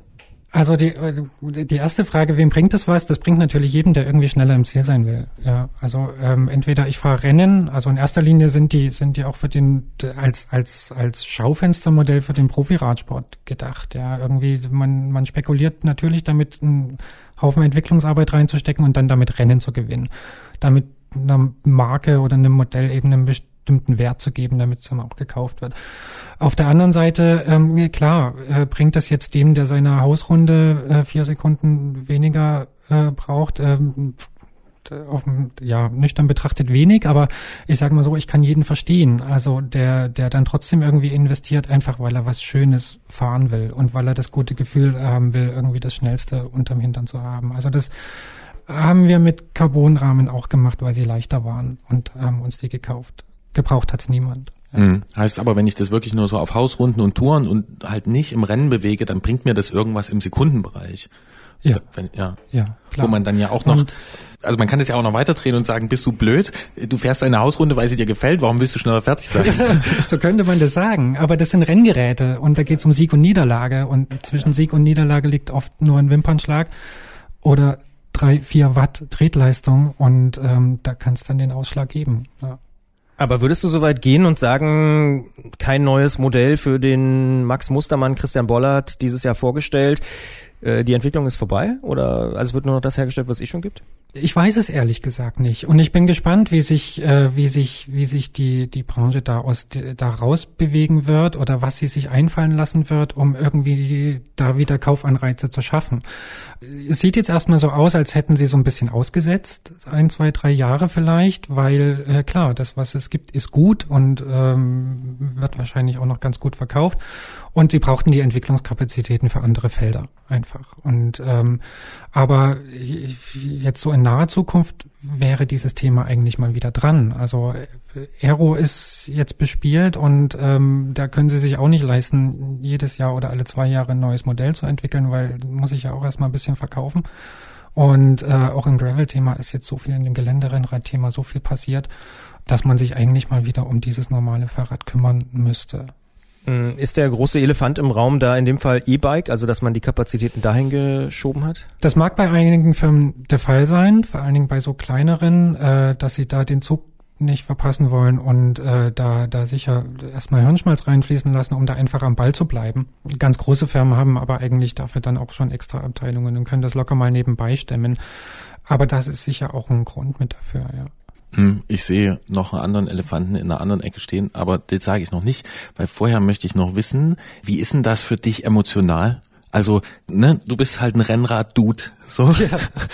Also die die erste Frage, wem bringt das was? Das bringt natürlich jedem, der irgendwie schneller im Ziel sein will. Ja, also ähm, entweder ich fahre Rennen, also in erster Linie sind die sind die auch für den als als als Schaufenstermodell für den Profiradsport gedacht. Ja, irgendwie man man spekuliert natürlich damit, einen Haufen Entwicklungsarbeit reinzustecken und dann damit Rennen zu gewinnen, damit einer Marke oder einem Modell eben einen bestimmten Wert zu geben, damit es dann auch gekauft wird. Auf der anderen Seite, ähm, klar, äh, bringt das jetzt dem, der seine Hausrunde äh, vier Sekunden weniger äh, braucht, ähm, auf, ja, nüchtern betrachtet wenig, aber ich sage mal so, ich kann jeden verstehen, also der, der dann trotzdem irgendwie investiert, einfach weil er was Schönes fahren will und weil er das gute Gefühl haben will, irgendwie das Schnellste unterm Hintern zu haben. Also das haben wir mit Carbonrahmen auch gemacht, weil sie leichter waren und haben uns die gekauft. Gebraucht hat's niemand. Ja. Mhm. Heißt aber, wenn ich das wirklich nur so auf Hausrunden und Touren und halt nicht im Rennen bewege, dann bringt mir das irgendwas im Sekundenbereich. Ja. Wenn, ja. Ja, klar. Wo man dann ja auch noch, und, also man kann das ja auch noch weiterdrehen und sagen, bist du blöd? Du fährst eine Hausrunde, weil sie dir gefällt, warum willst du schneller fertig sein? So könnte man das sagen, aber das sind Renngeräte und da geht's um Sieg und Niederlage und zwischen Sieg und Niederlage liegt oft nur ein Wimpernschlag oder drei, vier Watt Tretleistung und ähm, da kann es dann den Ausschlag geben. Ja. Aber würdest du so weit gehen und sagen, kein neues Modell für den Max Mustermann, Christian Bollert dieses Jahr vorgestellt, äh, die Entwicklung ist vorbei? Oder also wird nur noch das hergestellt, was es eh schon gibt? Ich weiß es ehrlich gesagt nicht und ich bin gespannt, wie sich äh, wie sich wie sich die die Branche da aus da raus bewegen wird oder was sie sich einfallen lassen wird, um irgendwie die, da wieder Kaufanreize zu schaffen. Es sieht jetzt erstmal so aus, als hätten sie so ein bisschen ausgesetzt, ein, zwei, drei Jahre vielleicht, weil äh, klar, das was es gibt, ist gut und ähm, wird wahrscheinlich auch noch ganz gut verkauft und sie brauchten die Entwicklungskapazitäten für andere Felder einfach und ähm, aber jetzt so in naher Zukunft wäre dieses Thema eigentlich mal wieder dran. Also Aero ist jetzt bespielt und ähm, da können sie sich auch nicht leisten, jedes Jahr oder alle zwei Jahre ein neues Modell zu entwickeln, weil muss ich ja auch erstmal ein bisschen verkaufen. Und äh, auch im Gravel-Thema ist jetzt so viel in dem Geländerennrad-Thema so viel passiert, dass man sich eigentlich mal wieder um dieses normale Fahrrad kümmern müsste. Ist der große Elefant im Raum da in dem Fall E-Bike, also dass man die Kapazitäten dahin geschoben hat? Das mag bei einigen Firmen der Fall sein, vor allen Dingen bei so kleineren, äh, dass sie da den Zug nicht verpassen wollen und äh, da da sicher erstmal Hirnschmalz reinfließen lassen, um da einfach am Ball zu bleiben. Ganz große Firmen haben aber eigentlich dafür dann auch schon extra Abteilungen und können das locker mal nebenbei stemmen. Aber das ist sicher auch ein Grund mit dafür, ja. Ich sehe noch einen anderen Elefanten in einer anderen Ecke stehen, aber das sage ich noch nicht, weil vorher möchte ich noch wissen, wie ist denn das für dich emotional? Also, ne, du bist halt ein Rennrad-Dude, so. Ja.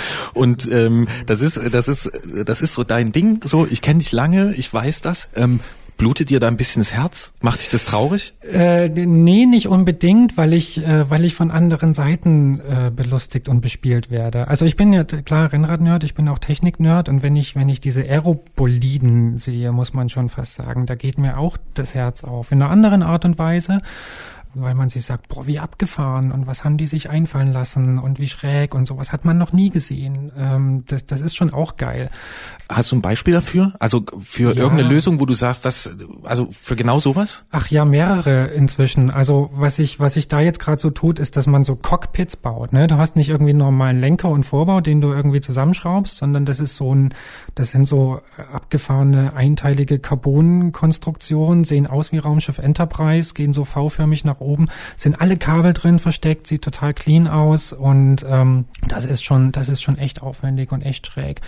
Und ähm, das ist, das ist, das ist so dein Ding. So, ich kenne dich lange, ich weiß das. Ähm, Blutet dir da ein bisschen das Herz? Macht dich das traurig? Äh, nee, nicht unbedingt, weil ich, äh, weil ich von anderen Seiten äh, belustigt und bespielt werde. Also ich bin ja klar Rennrad-Nerd, ich bin auch Technik-Nerd und wenn ich, wenn ich diese Aeroboliden sehe, muss man schon fast sagen, da geht mir auch das Herz auf. In einer anderen Art und Weise, weil man sich sagt, boah, wie abgefahren und was haben die sich einfallen lassen und wie schräg und sowas hat man noch nie gesehen. Ähm, das, das ist schon auch geil. Hast du ein Beispiel dafür? Also für ja. irgendeine Lösung, wo du sagst, dass, also für genau sowas? Ach ja, mehrere inzwischen. Also was ich, was sich da jetzt gerade so tut, ist, dass man so Cockpits baut. Ne? Du hast nicht irgendwie einen normalen Lenker und Vorbau, den du irgendwie zusammenschraubst, sondern das ist so ein, das sind so abgefahrene einteilige Carbon-Konstruktionen, sehen aus wie Raumschiff Enterprise, gehen so V-förmig nach oben, sind alle Kabel drin versteckt, sieht total clean aus und ähm, das ist schon, das ist schon echt aufwendig und echt schräg.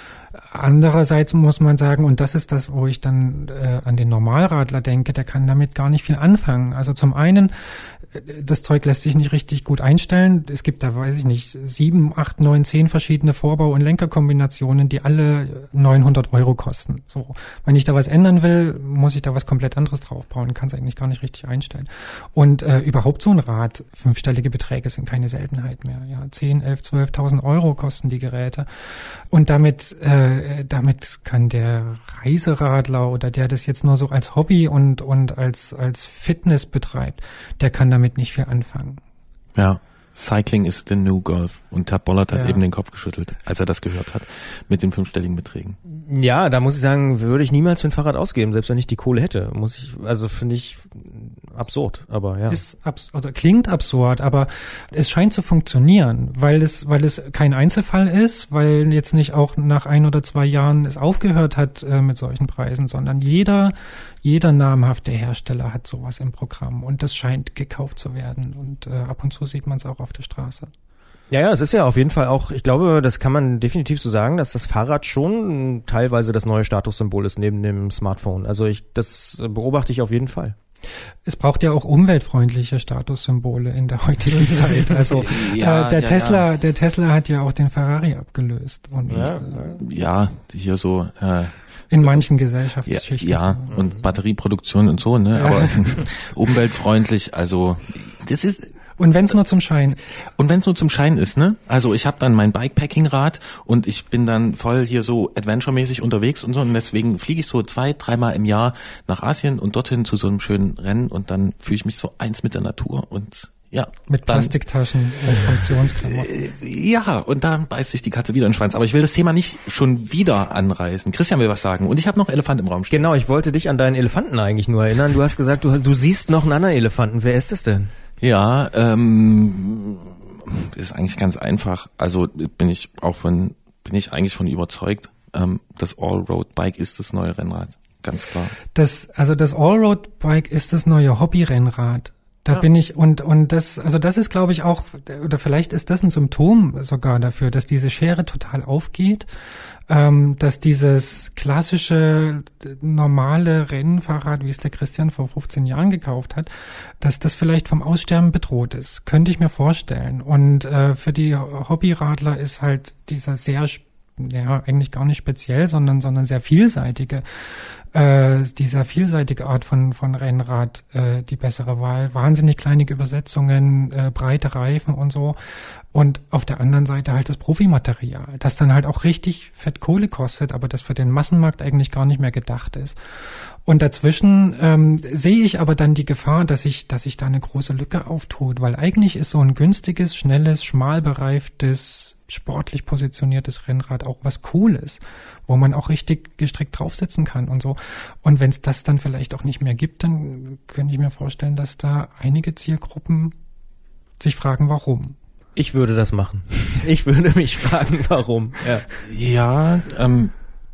Andererseits muss man sagen, und das ist das, wo ich dann äh, an den Normalradler denke, der kann damit gar nicht viel anfangen. Also zum einen, das Zeug lässt sich nicht richtig gut einstellen. Es gibt da, weiß ich nicht, sieben, acht, neun, zehn verschiedene Vorbau- und Lenkerkombinationen, die alle neunhundert Euro kosten. So, wenn ich da was ändern will, muss ich da was komplett anderes draufbauen, kann es eigentlich gar nicht richtig einstellen. Und äh, überhaupt so ein Rad, fünfstellige Beträge sind keine Seltenheit mehr. Ja, zehn, elf, zwölftausend Euro kosten die Geräte. Und damit äh, damit kann der Reiseradler oder der das jetzt nur so als Hobby und und als als Fitness betreibt, der kann damit nicht viel anfangen. Ja. Cycling is the new golf. Und Herr Bollert hat Ja. eben den Kopf geschüttelt, als er das gehört hat, mit den fünfstelligen Beträgen. Ja, da muss ich sagen, würde ich niemals für ein Fahrrad ausgeben, selbst wenn ich die Kohle hätte. Muss ich, also finde ich absurd, aber ja. Ist abs- oder klingt absurd, aber es scheint zu funktionieren, weil es, weil es kein Einzelfall ist, weil jetzt nicht auch nach ein oder zwei Jahren es aufgehört hat äh, mit solchen Preisen, sondern jeder, jeder namhafte Hersteller hat sowas im Programm und das scheint gekauft zu werden und äh, ab und zu sieht man es auch auf der Straße. Ja, ja, es ist ja auf jeden Fall auch, ich glaube, das kann man definitiv so sagen, dass das Fahrrad schon teilweise das neue Statussymbol ist neben dem Smartphone. Also ich, das beobachte ich auf jeden Fall. Es braucht ja auch umweltfreundliche Statussymbole in der heutigen Zeit. Also Ja, äh, der ja, Tesla, ja. der Tesla hat ja auch den Ferrari abgelöst und Ja, äh, Ja, hier so, äh, in manchen ja, Gesellschaftsschichten. ja, so. und Batterieproduktion und so, ne, Ja. aber umweltfreundlich, also, das ist, Und wenn es nur zum Schein. und wenn es nur zum Schein ist, ne? Also ich habe dann mein Bikepacking-Rad und ich bin dann voll hier so adventure-mäßig unterwegs und so und deswegen fliege ich so zwei, dreimal im Jahr nach Asien und dorthin zu so einem schönen Rennen und dann fühle ich mich so eins mit der Natur und ja. Mit dann, Plastiktaschen und Funktionsklamotten. Ja, und dann beißt sich die Katze wieder in den Schwanz. Aber ich will das Thema nicht schon wieder anreißen. Christian will was sagen und ich habe noch Elefant im Raum stehen. Genau, ich wollte dich an deinen Elefanten eigentlich nur erinnern. Du hast gesagt, du, hast, du siehst noch einen anderen Elefanten. Wer ist es denn? Ja, ähm, ist eigentlich ganz einfach. Also bin ich auch von, bin ich eigentlich von überzeugt, ähm, das Allroad-Bike ist das neue Rennrad. Ganz klar. Das, also das Allroad-Bike ist das neue Hobby-Rennrad. Da Ja. bin ich und und das also das ist glaube ich auch oder vielleicht ist das ein Symptom sogar dafür, dass diese Schere total aufgeht, ähm, dass dieses klassische normale Rennfahrrad, wie es der Christian vor fünfzehn Jahren gekauft hat, dass das vielleicht vom Aussterben bedroht ist, könnte ich mir vorstellen. Und äh, für die Hobbyradler ist halt dieser sehr ja, eigentlich gar nicht speziell, sondern sondern sehr vielseitige äh, dieser vielseitige Art von von Rennrad äh, die bessere Wahl. Wahnsinnig kleine Übersetzungen, äh, breite Reifen und so. Und auf der anderen Seite halt das Profimaterial, das dann halt auch richtig fett Kohle kostet, aber das für den Massenmarkt eigentlich gar nicht mehr gedacht ist. Und dazwischen ähm, sehe ich aber dann die Gefahr, dass sich dass sich da eine große Lücke auftut, weil eigentlich ist so ein günstiges, schnelles, schmal bereiftes, sportlich positioniertes Rennrad auch was Cooles, wo man auch richtig gestreckt draufsitzen kann und so. Und wenn es das dann vielleicht auch nicht mehr gibt, dann könnte ich mir vorstellen, dass da einige Zielgruppen sich fragen, warum. Ich würde das machen. Ich würde mich fragen, warum. Ja. Ja, ähm,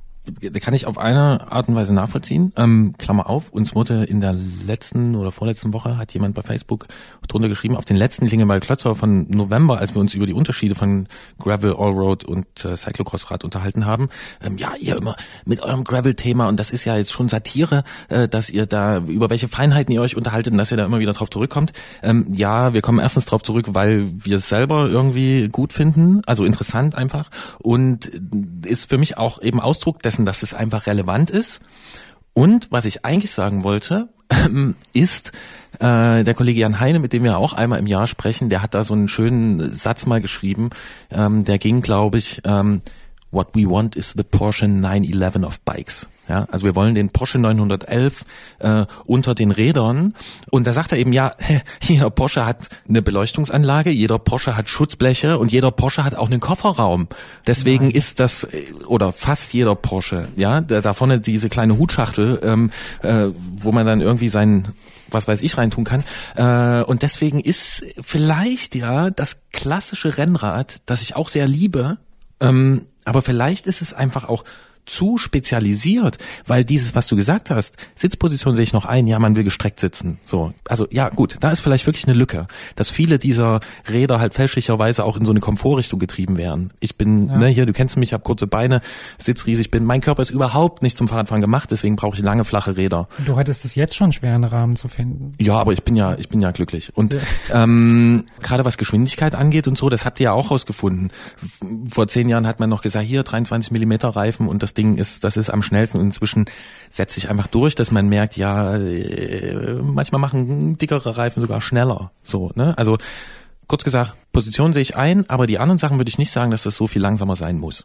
da kann ich auf eine Art und Weise nachvollziehen. Ähm, Klammer auf, uns wurde in der letzten oder vorletzten Woche, hat jemand bei Facebook drunter geschrieben, auf den letzten Klingelball Klötzer von November, als wir uns über die Unterschiede von Gravel, Allroad und äh, Cyclocross-Rad unterhalten haben. Ähm, ja, ihr immer mit eurem Gravel-Thema und das ist ja jetzt schon Satire, äh, dass ihr da, über welche Feinheiten ihr euch unterhaltet und dass ihr da immer wieder drauf zurückkommt. Ähm, ja, wir kommen erstens drauf zurück, weil wir es selber irgendwie gut finden, also interessant einfach und ist für mich auch eben Ausdruck dessen, dass es einfach relevant ist. Und was ich eigentlich sagen wollte, ähm, ist, äh, der Kollege Jan Heine, mit dem wir auch einmal im Jahr sprechen, der hat da so einen schönen Satz mal geschrieben, ähm, der ging, glaube ich, ähm, what we want is the Porsche nine eleven of bikes. Ja, also wir wollen den Porsche neunhundertelf äh, unter den Rädern. Und da sagt er eben, ja, jeder Porsche hat eine Beleuchtungsanlage, jeder Porsche hat Schutzbleche und jeder Porsche hat auch einen Kofferraum. Deswegen Nein. ist das, oder fast jeder Porsche, ja, da, da vorne diese kleine Hutschachtel, ähm, äh, wo man dann irgendwie sein, was weiß ich, reintun kann. Äh, und deswegen ist vielleicht ja das klassische Rennrad, das ich auch sehr liebe, ähm, aber vielleicht ist es einfach auch zu spezialisiert, weil dieses, was du gesagt hast, Sitzposition sehe ich noch ein, ja, man will gestreckt sitzen, so. Also, ja, gut, da ist vielleicht wirklich eine Lücke, dass viele dieser Räder halt fälschlicherweise auch in so eine Komfortrichtung getrieben werden. Ich bin, ja. ne, hier, du kennst mich, ich habe kurze Beine, sitzriesig bin, mein Körper ist überhaupt nicht zum Fahrradfahren gemacht, deswegen brauche ich lange, flache Räder. Du hattest es jetzt schon schwer, einen Rahmen zu finden. Ja, aber ich bin ja, ich bin ja glücklich. Und ja. ähm, gerade was Geschwindigkeit angeht und so, das habt ihr ja auch rausgefunden. Vor zehn Jahren hat man noch gesagt, hier dreiundzwanzig Millimeter Reifen und das Ding ist, das ist am schnellsten und inzwischen setzt sich einfach durch, dass man merkt, ja, äh, manchmal machen dickere Reifen sogar schneller. So, ne? Also kurz gesagt, Position sehe ich ein, aber die anderen Sachen würde ich nicht sagen, dass das so viel langsamer sein muss.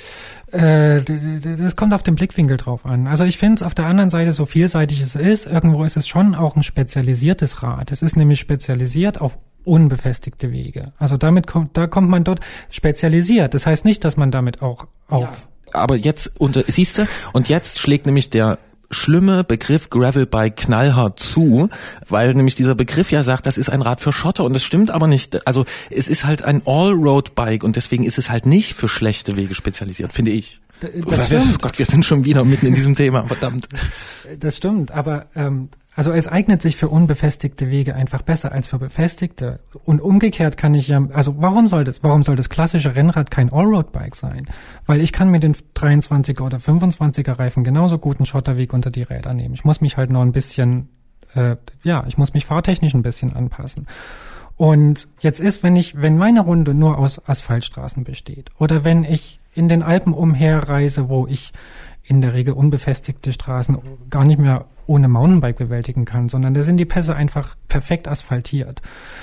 Äh, das kommt auf den Blickwinkel drauf an. Also ich finde es auf der anderen Seite, so vielseitig es ist, irgendwo ist es schon auch ein spezialisiertes Rad. Es ist nämlich spezialisiert auf unbefestigte Wege. Also damit kommt, da kommt man dort spezialisiert. Das heißt nicht, dass man damit auch auf... Ja. Aber jetzt, unter, siehst du, und jetzt schlägt nämlich der schlimme Begriff Gravelbike knallhart zu, weil nämlich dieser Begriff ja sagt, das ist ein Rad für Schotter und das stimmt aber nicht. Also es ist halt ein Allroad-Bike und deswegen ist es halt nicht für schlechte Wege spezialisiert, finde ich. Das stimmt. Oh Gott, wir sind schon wieder mitten in diesem Thema, verdammt. Das stimmt, aber ähm, also es eignet sich für unbefestigte Wege einfach besser als für befestigte. Und umgekehrt kann ich ja, also warum soll das, warum soll das klassische Rennrad kein Allroad-Bike sein? Weil ich kann mit den dreiundzwanziger oder fünfundzwanziger Reifen genauso gut einen Schotterweg unter die Räder nehmen. Ich muss mich halt noch ein bisschen, äh, ja, ich muss mich fahrtechnisch ein bisschen anpassen. Und jetzt ist, wenn ich, wenn meine Runde nur aus Asphaltstraßen besteht oder wenn ich in den Alpen umherreise, wo ich in der Regel unbefestigte Straßen gar nicht mehr ohne Mountainbike bewältigen kann, sondern da sind die Pässe einfach perfekt asphaltiert.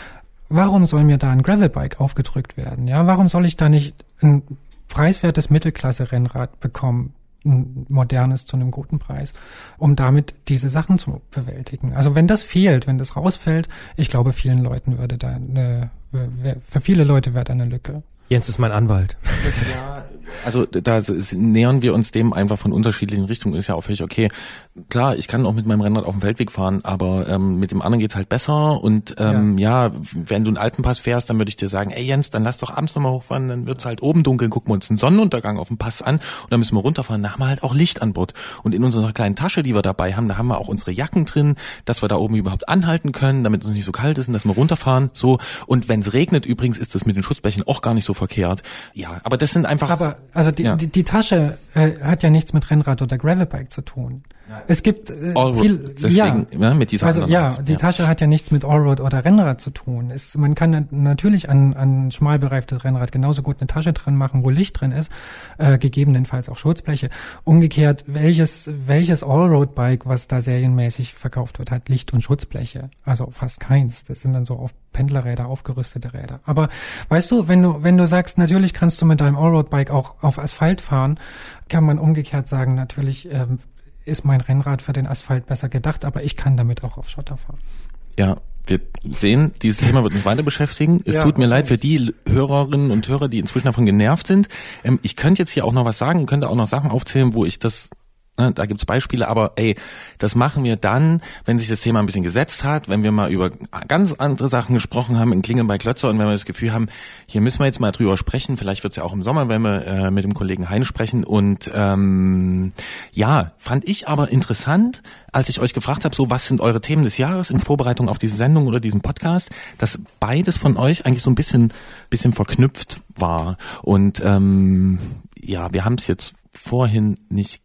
Warum soll mir da ein Gravelbike aufgedrückt werden? Ja, warum soll ich da nicht ein preiswertes Mittelklasse-Rennrad bekommen, ein modernes zu einem guten Preis, um damit diese Sachen zu bewältigen? Also wenn das fehlt, wenn das rausfällt, ich glaube, vielen Leuten würde da eine, für viele Leute wäre da eine Lücke. Jens ist mein Anwalt. Ja, also da nähern wir uns dem einfach von unterschiedlichen Richtungen. Ist ja auch völlig okay. Klar, ich kann auch mit meinem Rennrad auf dem Feldweg fahren, aber ähm, mit dem anderen geht's halt besser. Und ähm, ja. ja, wenn du einen Alpenpass fährst, dann würde ich dir sagen, ey Jens, dann lass doch abends nochmal hochfahren, dann wird's halt oben dunkel, gucken wir uns einen Sonnenuntergang auf dem Pass an und dann müssen wir runterfahren, da haben wir halt auch Licht an Bord. Und in unserer kleinen Tasche, die wir dabei haben, da haben wir auch unsere Jacken drin, dass wir da oben überhaupt anhalten können, damit es nicht so kalt ist und dass wir runterfahren. So. Und wenn es regnet, übrigens ist das mit den Schutzblechen auch gar nicht so verkehrt. Ja, aber das sind einfach... Aber also die, ja. die, die Tasche äh, hat ja nichts mit Rennrad oder Gravelbike zu tun. Es gibt äh, viel, deswegen, ja, ja, mit dieser also ja, Art. Die ja. Tasche hat ja nichts mit Allroad oder Rennrad zu tun. Es, man kann natürlich an, an schmal bereiftes Rennrad genauso gut eine Tasche dran machen, wo Licht drin ist, äh, gegebenenfalls auch Schutzbleche. Umgekehrt, welches welches Allroad-Bike, was da serienmäßig verkauft wird, hat Licht und Schutzbleche? Also fast keins. Das sind dann so auf Pendlerräder, aufgerüstete Räder. Aber weißt du, wenn du wenn du sagst, natürlich kannst du mit deinem Allroad-Bike auch auf Asphalt fahren, kann man umgekehrt sagen, natürlich ähm, ist mein Rennrad für den Asphalt besser gedacht, aber ich kann damit auch auf Schotter fahren. Ja, wir sehen, dieses Thema wird uns weiter beschäftigen. Es ja, tut mir leid für die Hörerinnen und Hörer, die inzwischen davon genervt sind. Ähm, ich könnte jetzt hier auch noch was sagen, könnte auch noch Sachen aufzählen, wo ich das... Da gibt's Beispiele, aber ey, das machen wir dann, wenn sich das Thema ein bisschen gesetzt hat, wenn wir mal über ganz andere Sachen gesprochen haben in Klinge bei Klötzer und wenn wir das Gefühl haben, hier müssen wir jetzt mal drüber sprechen, vielleicht wird's ja auch im Sommer, wenn wir äh, mit dem Kollegen Hein sprechen und ähm, ja, fand ich aber interessant, als ich euch gefragt habe, so was sind eure Themen des Jahres in Vorbereitung auf diese Sendung oder diesen Podcast, dass beides von euch eigentlich so ein bisschen bisschen verknüpft war und ähm, ja, wir haben es jetzt vorhin nicht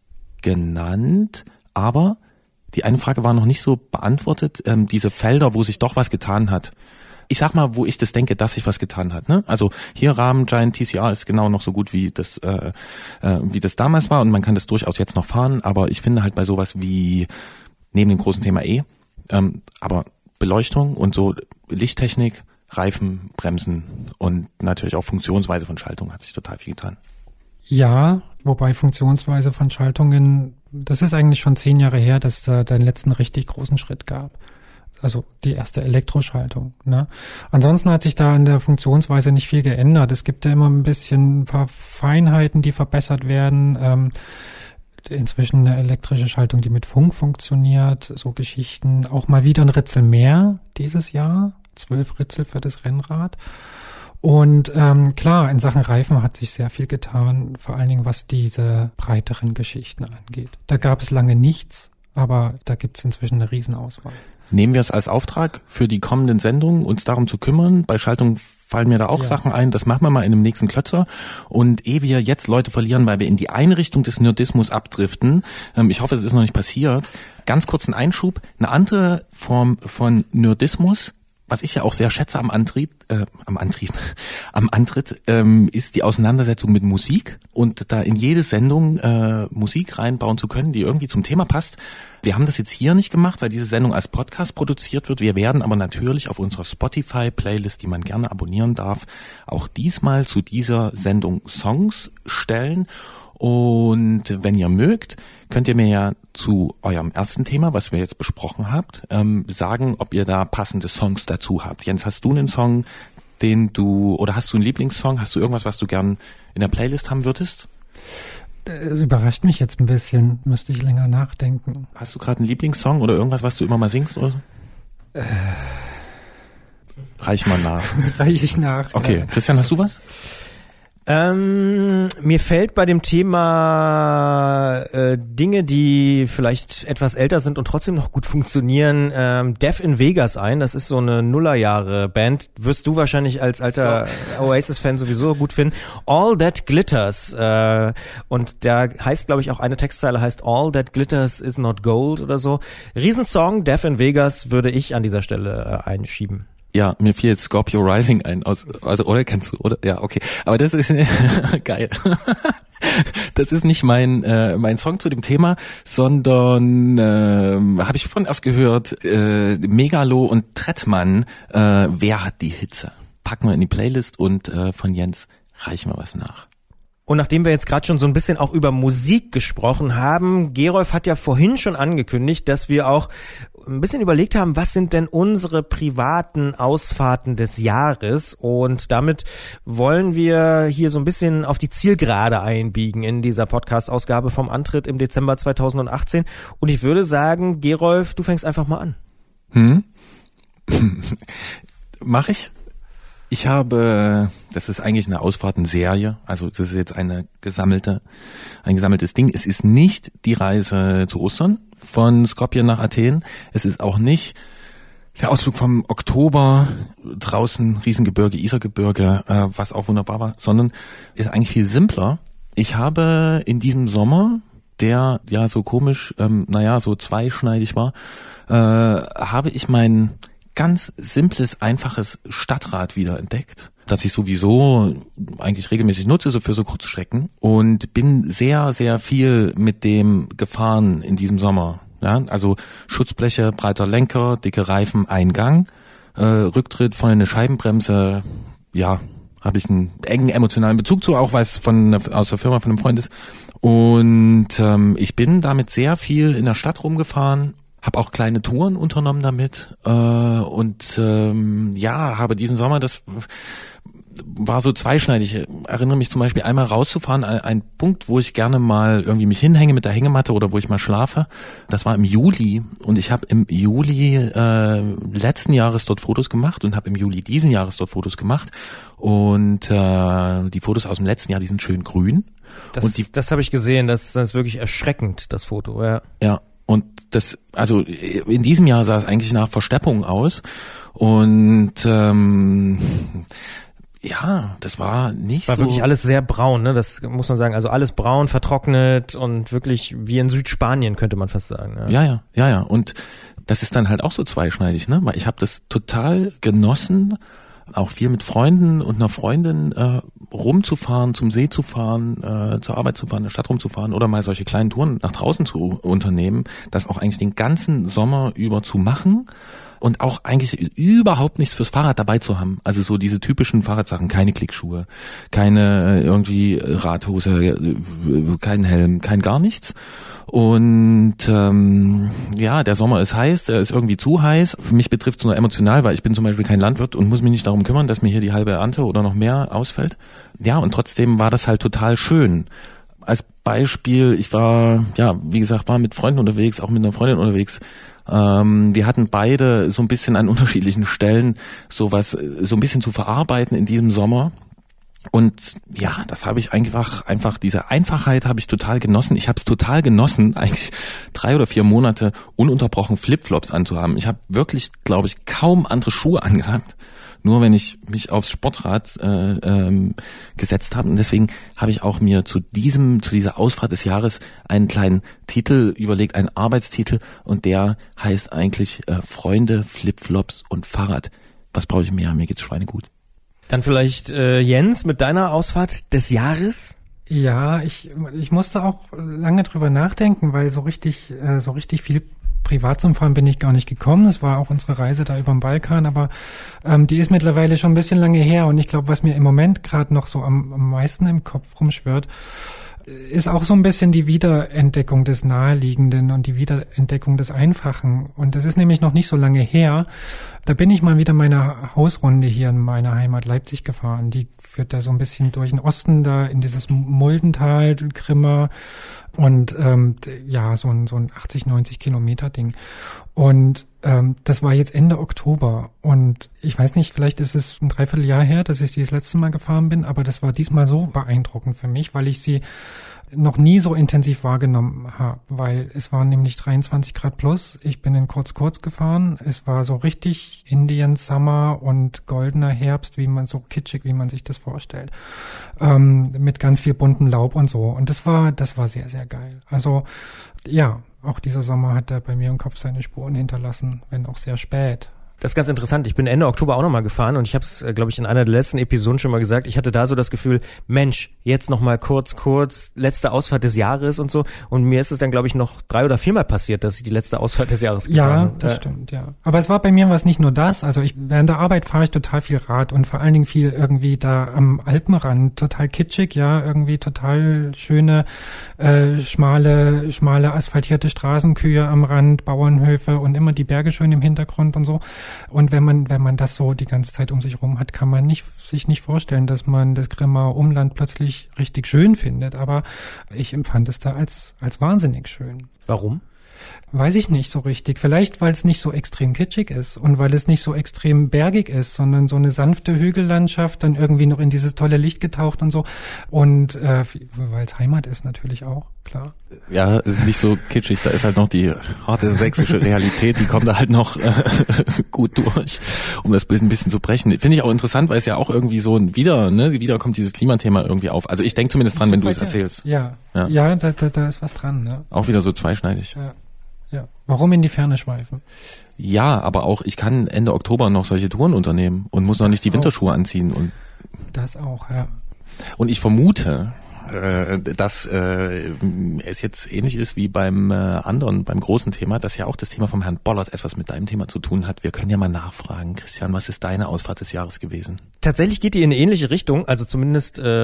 genannt, aber die eine Frage war noch nicht so beantwortet, ähm, diese Felder, wo sich doch was getan hat. Ich sag mal, wo ich das denke, dass sich was getan hat. Ne? Also hier Rahmen Giant T C R ist genau noch so gut, wie das äh, äh, wie das damals war und man kann das durchaus jetzt noch fahren, aber ich finde halt bei sowas wie, neben dem großen Thema E, ähm, aber Beleuchtung und so Lichttechnik, Reifen, Bremsen und natürlich auch Funktionsweise von Schaltung hat sich total viel getan. Ja, wobei Funktionsweise von Schaltungen, das ist eigentlich schon zehn Jahre her, dass da den letzten richtig großen Schritt gab. Also die erste Elektroschaltung. Ne? Ansonsten hat sich da an der Funktionsweise nicht viel geändert. Es gibt ja immer ein bisschen ein paar Feinheiten, die verbessert werden. Ähm, inzwischen eine elektrische Schaltung, die mit Funk funktioniert. So Geschichten. Auch mal wieder ein Ritzel mehr dieses Jahr. Zwölf Ritzel für das Rennrad. Und ähm, klar, in Sachen Reifen hat sich sehr viel getan, vor allen Dingen was diese breiteren Geschichten angeht. Da gab es lange nichts, aber da gibt es inzwischen eine Riesenauswahl. Nehmen wir es als Auftrag für die kommenden Sendungen, uns darum zu kümmern. Bei Schaltung fallen mir da auch ja. Sachen ein, das machen wir mal in dem nächsten Klötzer. Und ehe wir jetzt Leute verlieren, weil wir in die eine Richtung des Nerdismus abdriften, ähm, ich hoffe, es ist noch nicht passiert, ganz kurz ein Einschub, eine andere Form von Nerdismus, was ich ja auch sehr schätze am Antrieb, äh, am Antrieb, am Antritt, ähm, ist die Auseinandersetzung mit Musik und da in jede Sendung äh, Musik reinbauen zu können, die irgendwie zum Thema passt. Wir haben das jetzt hier nicht gemacht, weil diese Sendung als Podcast produziert wird. Wir werden aber natürlich auf unserer Spotify-Playlist, die man gerne abonnieren darf, auch diesmal zu dieser Sendung Songs stellen. Und wenn ihr mögt, könnt ihr mir ja zu eurem ersten Thema, was wir jetzt besprochen habt, ähm, sagen, ob ihr da passende Songs dazu habt. Jens, hast du einen Song, den du, oder hast du einen Lieblingssong? Hast du irgendwas, was du gern in der Playlist haben würdest? Es überrascht mich jetzt ein bisschen, müsste ich länger nachdenken. Hast du gerade einen Lieblingssong oder irgendwas, was du immer mal singst oder so? Äh. Reich mal nach. Reich ich nach. Okay, Christian, hast du was? Ähm, mir fällt bei dem Thema äh, Dinge, die vielleicht etwas älter sind und trotzdem noch gut funktionieren, ähm, Death in Vegas ein. Das ist so eine Nullerjahre-Band. Wirst du wahrscheinlich als alter Oasis-Fan sowieso gut finden. All That Glitters. Äh, und da heißt, glaube ich, auch eine Textzeile heißt All That Glitters is not gold oder so. Riesensong, Death in Vegas würde ich an dieser Stelle äh, einschieben. Ja, mir fiel jetzt Scorpio Rising ein, aus, also, oder kennst du, oder? Ja, okay. Aber das ist, geil. Das ist nicht mein, äh, mein Song zu dem Thema, sondern, äh, habe ich vorhin erst gehört, äh, Megalo und Trettmann, äh, wer hat die Hitze? Packen wir in die Playlist und, äh, von Jens reichen wir was nach. Und nachdem wir jetzt gerade schon so ein bisschen auch über Musik gesprochen haben, Gerolf hat ja vorhin schon angekündigt, dass wir auch ein bisschen überlegt haben, was sind denn unsere privaten Ausfahrten des Jahres? Und damit wollen wir hier so ein bisschen auf die Zielgerade einbiegen in dieser Podcast-Ausgabe vom Antritt im Dezember zweitausendachtzehn. Und ich würde sagen, Gerolf, du fängst einfach mal an. Hm? Mach ich? Ich habe, das ist eigentlich eine Ausfahrtenserie, also das ist jetzt eine gesammelte, ein gesammeltes Ding. Es ist nicht die Reise zu Ostern von Skopje nach Athen. Es ist auch nicht der Ausflug vom Oktober draußen, Riesengebirge, Isargebirge, äh, was auch wunderbar war, sondern ist eigentlich viel simpler. Ich habe in diesem Sommer, der ja so komisch, ähm, naja, so zweischneidig war, äh, habe ich mein ganz simples, einfaches Stadtrad wieder entdeckt, das ich sowieso eigentlich regelmäßig nutze, so für so Kurzstrecken, und bin sehr, sehr viel mit dem gefahren in diesem Sommer. Ja, also Schutzbleche, breiter Lenker, dicke Reifen, Eingang, äh, Rücktritt, vorne eine Scheibenbremse, ja, habe ich einen engen emotionalen Bezug zu, auch weil es von aus der Firma von einem Freund ist. Und ähm, ich bin damit sehr viel in der Stadt rumgefahren, habe auch kleine Touren unternommen damit äh, und ähm, ja, habe diesen Sommer, das war so zweischneidig. Ich erinnere mich zum Beispiel einmal rauszufahren, ein, ein Punkt, wo ich gerne mal irgendwie mich hinhänge mit der Hängematte oder wo ich mal schlafe. Das war im Juli und ich habe im Juli äh, letzten Jahres dort Fotos gemacht und habe im Juli diesen Jahres dort Fotos gemacht und äh, die Fotos aus dem letzten Jahr, die sind schön grün. Das, und die, das habe ich gesehen, das, das ist wirklich erschreckend, das Foto. Ja. Ja. Und das, also in diesem Jahr sah es eigentlich nach Versteppung aus und ähm, ja, das war nicht war so. War wirklich alles sehr braun, ne? Das muss man sagen. Also alles braun, vertrocknet und wirklich wie in Südspanien, könnte man fast sagen. Ja, ja, ja, ja. ja. Und das ist dann halt auch so zweischneidig, ne? Weil ich habe das total genossen, auch viel mit Freunden und einer Freundin äh, rumzufahren, zum See zu fahren, äh, zur Arbeit zu fahren, in der Stadt rumzufahren oder mal solche kleinen Touren nach draußen zu unternehmen, das auch eigentlich den ganzen Sommer über zu machen und auch eigentlich überhaupt nichts fürs Fahrrad dabei zu haben. Also so diese typischen Fahrradsachen, keine Klickschuhe, keine äh, irgendwie Radhose, äh, kein Helm, kein gar nichts. Und ähm, ja, der Sommer ist heiß, er ist irgendwie zu heiß. Für mich betrifft es nur emotional, weil ich bin zum Beispiel kein Landwirt und muss mich nicht darum kümmern, dass mir hier die halbe Ernte oder noch mehr ausfällt. Ja, und trotzdem war das halt total schön. Als Beispiel, ich war, ja, wie gesagt, war mit Freunden unterwegs, auch mit einer Freundin unterwegs. Ähm, wir hatten beide so ein bisschen an unterschiedlichen Stellen sowas, so ein bisschen zu verarbeiten in diesem Sommer. Und ja, das habe ich einfach, einfach diese Einfachheit habe ich total genossen. Ich habe es total genossen, eigentlich drei oder vier Monate ununterbrochen Flipflops anzuhaben. Ich habe wirklich, glaube ich, kaum andere Schuhe angehabt, nur wenn ich mich aufs Sportrad äh, ähm, gesetzt habe. Und deswegen habe ich auch mir zu diesem, zu dieser Ausfahrt des Jahres einen kleinen Titel überlegt, einen Arbeitstitel, und der heißt eigentlich äh, Freunde, Flipflops und Fahrrad. Was brauche ich mehr? Mir geht's schweinegut. Dann vielleicht äh, Jens mit deiner Ausfahrt des Jahres? Ja, ich ich musste auch lange drüber nachdenken, weil so richtig äh, so richtig viel privat zum Fahren bin ich gar nicht gekommen. Das war auch unsere Reise da über den Balkan, aber ähm, die ist mittlerweile schon ein bisschen lange her und ich glaube, was mir im Moment gerade noch so am, am meisten im Kopf rumschwirrt, ist auch so ein bisschen die Wiederentdeckung des Naheliegenden und die Wiederentdeckung des Einfachen. Und das ist nämlich noch nicht so lange her. Da bin ich mal wieder meine Hausrunde hier in meiner Heimat Leipzig gefahren. Die führt da so ein bisschen durch den Osten, da in dieses Muldental, Grimma und ähm, ja, so ein, so ein achtzig, neunzig Kilometer Ding. Und ähm, das war jetzt Ende Oktober. Und ich weiß nicht, vielleicht ist es ein Dreivierteljahr her, dass ich die das letzte Mal gefahren bin, aber das war diesmal so beeindruckend für mich, weil ich sie noch nie so intensiv wahrgenommen habe, weil es waren nämlich dreiundzwanzig Grad plus. Ich bin in kurz kurz gefahren. Es war so richtig Indian Summer und goldener Herbst, wie man so kitschig, wie man sich das vorstellt, ähm, mit ganz viel buntem Laub und so. Und das war, das war sehr, sehr geil. Also ja, auch dieser Sommer hat da bei mir im Kopf seine Spuren hinterlassen, wenn auch sehr spät. Das ist ganz interessant. Ich bin Ende Oktober auch nochmal gefahren und ich habe es, glaube ich, in einer der letzten Episoden schon mal gesagt. Ich hatte da so das Gefühl, Mensch, jetzt nochmal kurz, kurz, letzte Ausfahrt des Jahres und so. Und mir ist es dann, glaube ich, noch drei oder viermal passiert, dass ich die letzte Ausfahrt des Jahres gefahren habe. Ja, das äh, stimmt, ja. Aber es war bei mir was nicht nur das. Also ich während der Arbeit fahre ich total viel Rad und vor allen Dingen viel irgendwie da am Alpenrand. Total kitschig, ja, irgendwie total schöne, äh, schmale, schmale asphaltierte Straßenkühe am Rand, Bauernhöfe und immer die Berge schön im Hintergrund und so. Und wenn man, wenn man das so die ganze Zeit um sich rum hat, kann man nicht, sich nicht vorstellen, dass man das Grimmaer Umland plötzlich richtig schön findet. Aber ich empfand es da als, als wahnsinnig schön. Warum? Weiß ich nicht so richtig. Vielleicht, weil es nicht so extrem kitschig ist und weil es nicht so extrem bergig ist, sondern so eine sanfte Hügellandschaft, dann irgendwie noch in dieses tolle Licht getaucht und so. Und äh, weil es Heimat ist natürlich auch, klar. Ja, ist nicht so kitschig. Da ist halt noch die harte sächsische Realität, die kommt da halt noch äh, gut durch, um das Bild ein bisschen zu brechen. Finde ich auch interessant, weil es ja auch irgendwie so wieder, ne, wieder kommt dieses Klimathema irgendwie auf. Also ich denke zumindest dran, wenn du es erzählst. Ja, ja, ja da, da, da ist was dran. Ne? Auch wieder so zweischneidig. Ja. Ja. Warum in die Ferne schweifen? Ja, aber auch, ich kann Ende Oktober noch solche Touren unternehmen und muss noch das nicht die auch. Winterschuhe anziehen. Und das auch, ja. Und ich vermute, äh, dass äh, es jetzt ähnlich ist wie beim äh, anderen, beim großen Thema, dass ja auch das Thema vom Herrn Bollert etwas mit deinem Thema zu tun hat. Wir können ja mal nachfragen. Christian, was ist deine Ausfahrt des Jahres gewesen? Tatsächlich geht die in eine ähnliche Richtung, also zumindest äh,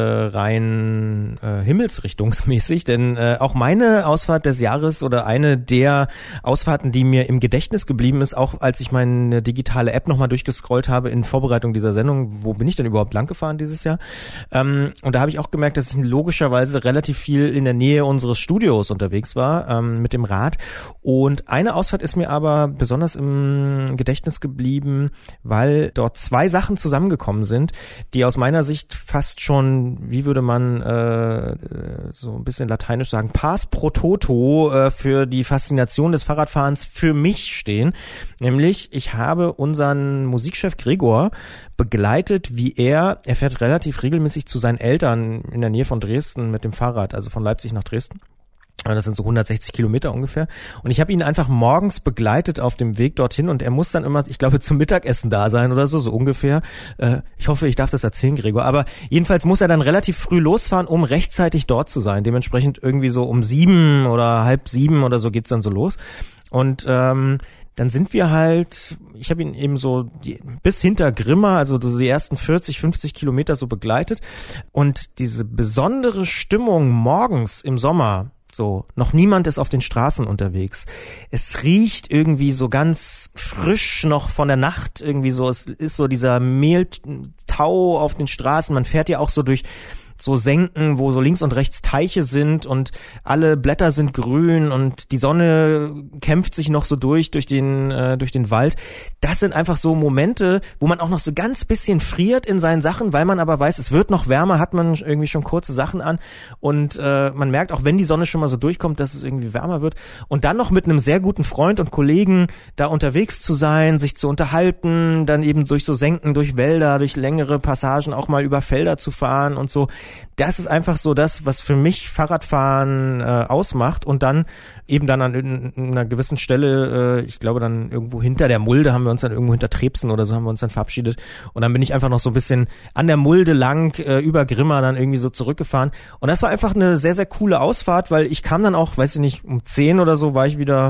rein äh, himmelsrichtungsmäßig, denn äh, auch meine Ausfahrt des Jahres oder eine der Ausfahrten, die mir im Gedächtnis geblieben ist, auch als ich meine digitale App nochmal durchgescrollt habe in Vorbereitung dieser Sendung, wo bin ich denn überhaupt lang gefahren dieses Jahr? Ähm, und da habe ich auch gemerkt, dass ich logischerweise relativ viel in der Nähe unseres Studios unterwegs war ähm, mit dem Rad. Und eine Ausfahrt ist mir aber besonders im Gedächtnis geblieben, weil dort zwei Sachen zusammengekommen sind, die aus meiner Sicht fast schon, wie würde man äh, so ein bisschen lateinisch sagen, pars pro toto äh, für die Faszination des Fahrradfahrens für mich stehen. Nämlich, ich habe unseren Musikchef Gregor begleitet, wie er, er fährt relativ regelmäßig zu seinen Eltern in der Nähe von Dresden mit dem Fahrrad, also von Leipzig nach Dresden. Das sind so hundertsechzig Kilometer ungefähr. Und ich habe ihn einfach morgens begleitet auf dem Weg dorthin und er muss dann immer, ich glaube, zum Mittagessen da sein oder so, so ungefähr. Äh, ich hoffe, ich darf das erzählen, Gregor. Aber jedenfalls muss er dann relativ früh losfahren, um rechtzeitig dort zu sein. Dementsprechend irgendwie so um sieben oder halb sieben oder so geht's dann so los. Und ähm, dann sind wir halt, ich habe ihn eben so die, bis hinter Grimma, also so die ersten vierzig, fünfzig Kilometer so begleitet. Und diese besondere Stimmung morgens im Sommer, so, noch niemand ist auf den Straßen unterwegs. Es riecht irgendwie so ganz frisch noch von der Nacht irgendwie so. Es ist so dieser Mehltau auf den Straßen. Man fährt ja auch so durch so Senken, wo so links und rechts Teiche sind und alle Blätter sind grün und die Sonne kämpft sich noch so durch, durch den, äh, durch den Wald. Das sind einfach so Momente, wo man auch noch so ganz bisschen friert in seinen Sachen, weil man aber weiß, es wird noch wärmer, hat man irgendwie schon kurze Sachen an und äh, man merkt auch, wenn die Sonne schon mal so durchkommt, dass es irgendwie wärmer wird und dann noch mit einem sehr guten Freund und Kollegen da unterwegs zu sein, sich zu unterhalten, dann eben durch so Senken, durch Wälder, durch längere Passagen auch mal über Felder zu fahren und so. Das ist einfach so das, was für mich Fahrradfahren äh, ausmacht und dann eben dann an in, in einer gewissen Stelle, äh, ich glaube dann irgendwo hinter der Mulde haben wir uns dann irgendwo hinter Trebsen oder so haben wir uns dann verabschiedet und dann bin ich einfach noch so ein bisschen an der Mulde lang äh, über Grimma dann irgendwie so zurückgefahren und das war einfach eine sehr, sehr coole Ausfahrt, weil ich kam dann auch, weiß ich nicht, um zehn oder so war ich wieder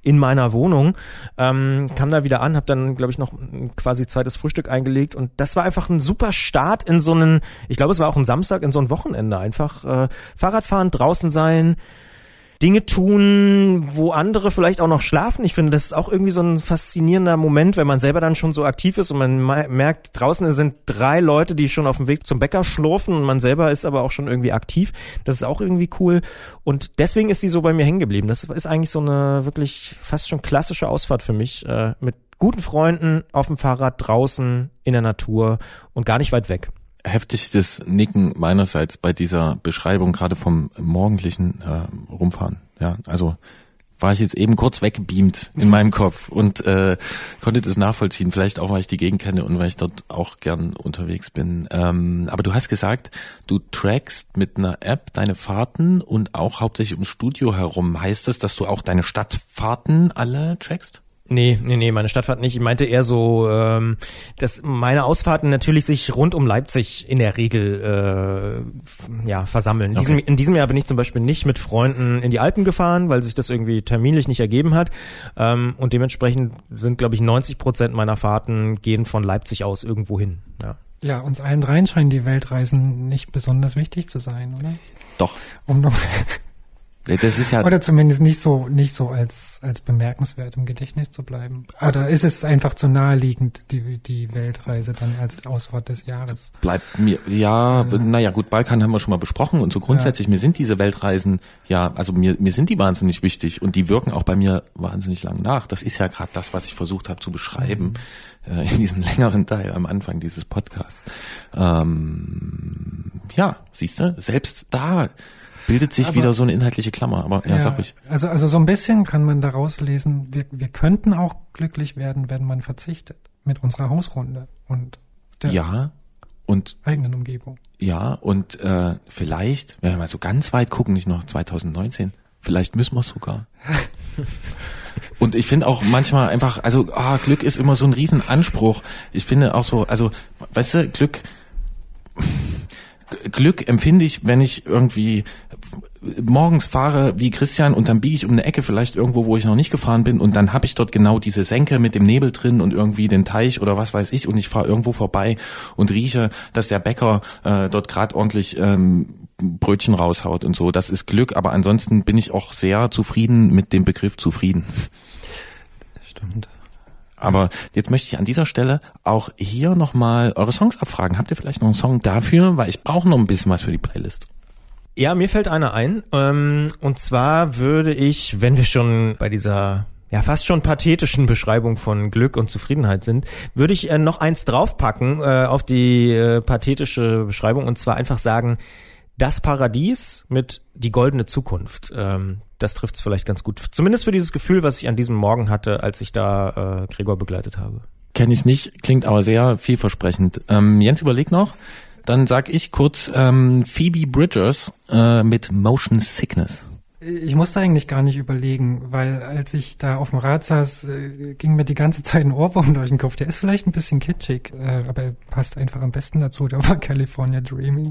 in meiner Wohnung, ähm, kam da wieder an, habe dann, glaube ich, noch ein quasi zweites Frühstück eingelegt und das war einfach ein super Start in so einen, ich glaube, es war auch ein Samstag, in so ein Wochenende einfach. Äh, Fahrradfahren, draußen sein, Dinge tun, wo andere vielleicht auch noch schlafen. Ich finde, das ist auch irgendwie so ein faszinierender Moment, wenn man selber dann schon so aktiv ist und man merkt, draußen sind drei Leute, die schon auf dem Weg zum Bäcker schlurfen und man selber ist aber auch schon irgendwie aktiv. Das ist auch irgendwie cool und deswegen ist die so bei mir hängen geblieben. Das ist eigentlich so eine wirklich fast schon klassische Ausfahrt für mich, äh, mit guten Freunden auf dem Fahrrad draußen in der Natur und gar nicht weit weg. Heftigstes Nicken meinerseits bei dieser Beschreibung gerade vom morgendlichen äh, Rumfahren. Ja, also war ich jetzt eben kurz weggebeamt in meinem Kopf und äh, konnte das nachvollziehen. Vielleicht auch, weil ich die Gegend kenne und weil ich dort auch gern unterwegs bin. Ähm, aber du hast gesagt, du trackst mit einer App deine Fahrten und auch hauptsächlich ums Studio herum. Heißt das, dass du auch deine Stadtfahrten alle trackst? Nee, nee, nee, meine Stadtfahrt nicht. Ich meinte eher so, ähm, dass meine Ausfahrten natürlich sich rund um Leipzig in der Regel äh, ja versammeln. In, okay. diesem, in diesem Jahr bin ich zum Beispiel nicht mit Freunden in die Alpen gefahren, weil sich das irgendwie terminlich nicht ergeben hat. Ähm, und dementsprechend sind, glaube ich, neunzig Prozent meiner Fahrten gehen von Leipzig aus irgendwo hin. Ja. Ja, uns allen dreien scheinen die Weltreisen nicht besonders wichtig zu sein, oder? Doch. Um noch Das ist ja oder zumindest nicht so nicht so als als bemerkenswert im Gedächtnis zu bleiben. Oder ist es einfach zu naheliegend, die die Weltreise dann als Ausfahrt des Jahres? Bleibt mir, ja, ja. naja gut, Balkan haben wir schon mal besprochen und so grundsätzlich, ja. Mir sind diese Weltreisen, ja, also mir mir sind die wahnsinnig wichtig und die wirken auch bei mir wahnsinnig lang nach. Das ist ja gerade das, was ich versucht habe zu beschreiben mhm. äh, in diesem längeren Teil am Anfang dieses Podcasts. Ähm, ja, siehst du, selbst da bildet sich aber wieder so eine inhaltliche Klammer, aber ja, ja, sag ich. Also, also so ein bisschen kann man daraus lesen, wir, wir könnten auch glücklich werden, wenn man verzichtet mit unserer Hausrunde und der ja, und, eigenen Umgebung. Ja, und äh, vielleicht, wenn wir mal so ganz weit gucken, nicht noch zwanzig neunzehn, vielleicht müssen wir es sogar. Und ich finde auch manchmal einfach, also ah, Glück ist immer so ein Riesenanspruch. Ich finde auch so, also, weißt du, Glück... Glück empfinde ich, wenn ich irgendwie morgens fahre wie Christian und dann biege ich um eine Ecke vielleicht irgendwo, wo ich noch nicht gefahren bin und dann habe ich dort genau diese Senke mit dem Nebel drin und irgendwie den Teich oder was weiß ich und ich fahre irgendwo vorbei und rieche, dass der Bäcker äh, dort gerade ordentlich ähm, Brötchen raushaut und so. Das ist Glück, aber ansonsten bin ich auch sehr zufrieden mit dem Begriff zufrieden. Stimmt. Aber jetzt möchte ich an dieser Stelle auch hier nochmal eure Songs abfragen. Habt ihr vielleicht noch einen Song dafür? Weil ich brauche noch ein bisschen was für die Playlist. Ja, mir fällt einer ein. Ähm, und zwar würde ich, wenn wir schon bei dieser ja fast schon pathetischen Beschreibung von Glück und Zufriedenheit sind, würde ich äh, noch eins draufpacken äh, auf die äh, pathetische Beschreibung und zwar einfach sagen, das Paradies mit die goldene Zukunft. Ähm, das trifft's vielleicht ganz gut. Zumindest für dieses Gefühl, was ich an diesem Morgen hatte, als ich da äh, Gregor begleitet habe. Kenne ich nicht, klingt aber sehr vielversprechend. Ähm, Jens überlegt noch. Dann sag ich kurz ähm, Phoebe Bridgers äh, mit Motion Sickness. Ich musste eigentlich gar nicht überlegen, weil als ich da auf dem Rad saß, ging mir die ganze Zeit ein Ohrwurm durch den Kopf. Der ist vielleicht ein bisschen kitschig, aber er passt einfach am besten dazu. Der war California Dreaming.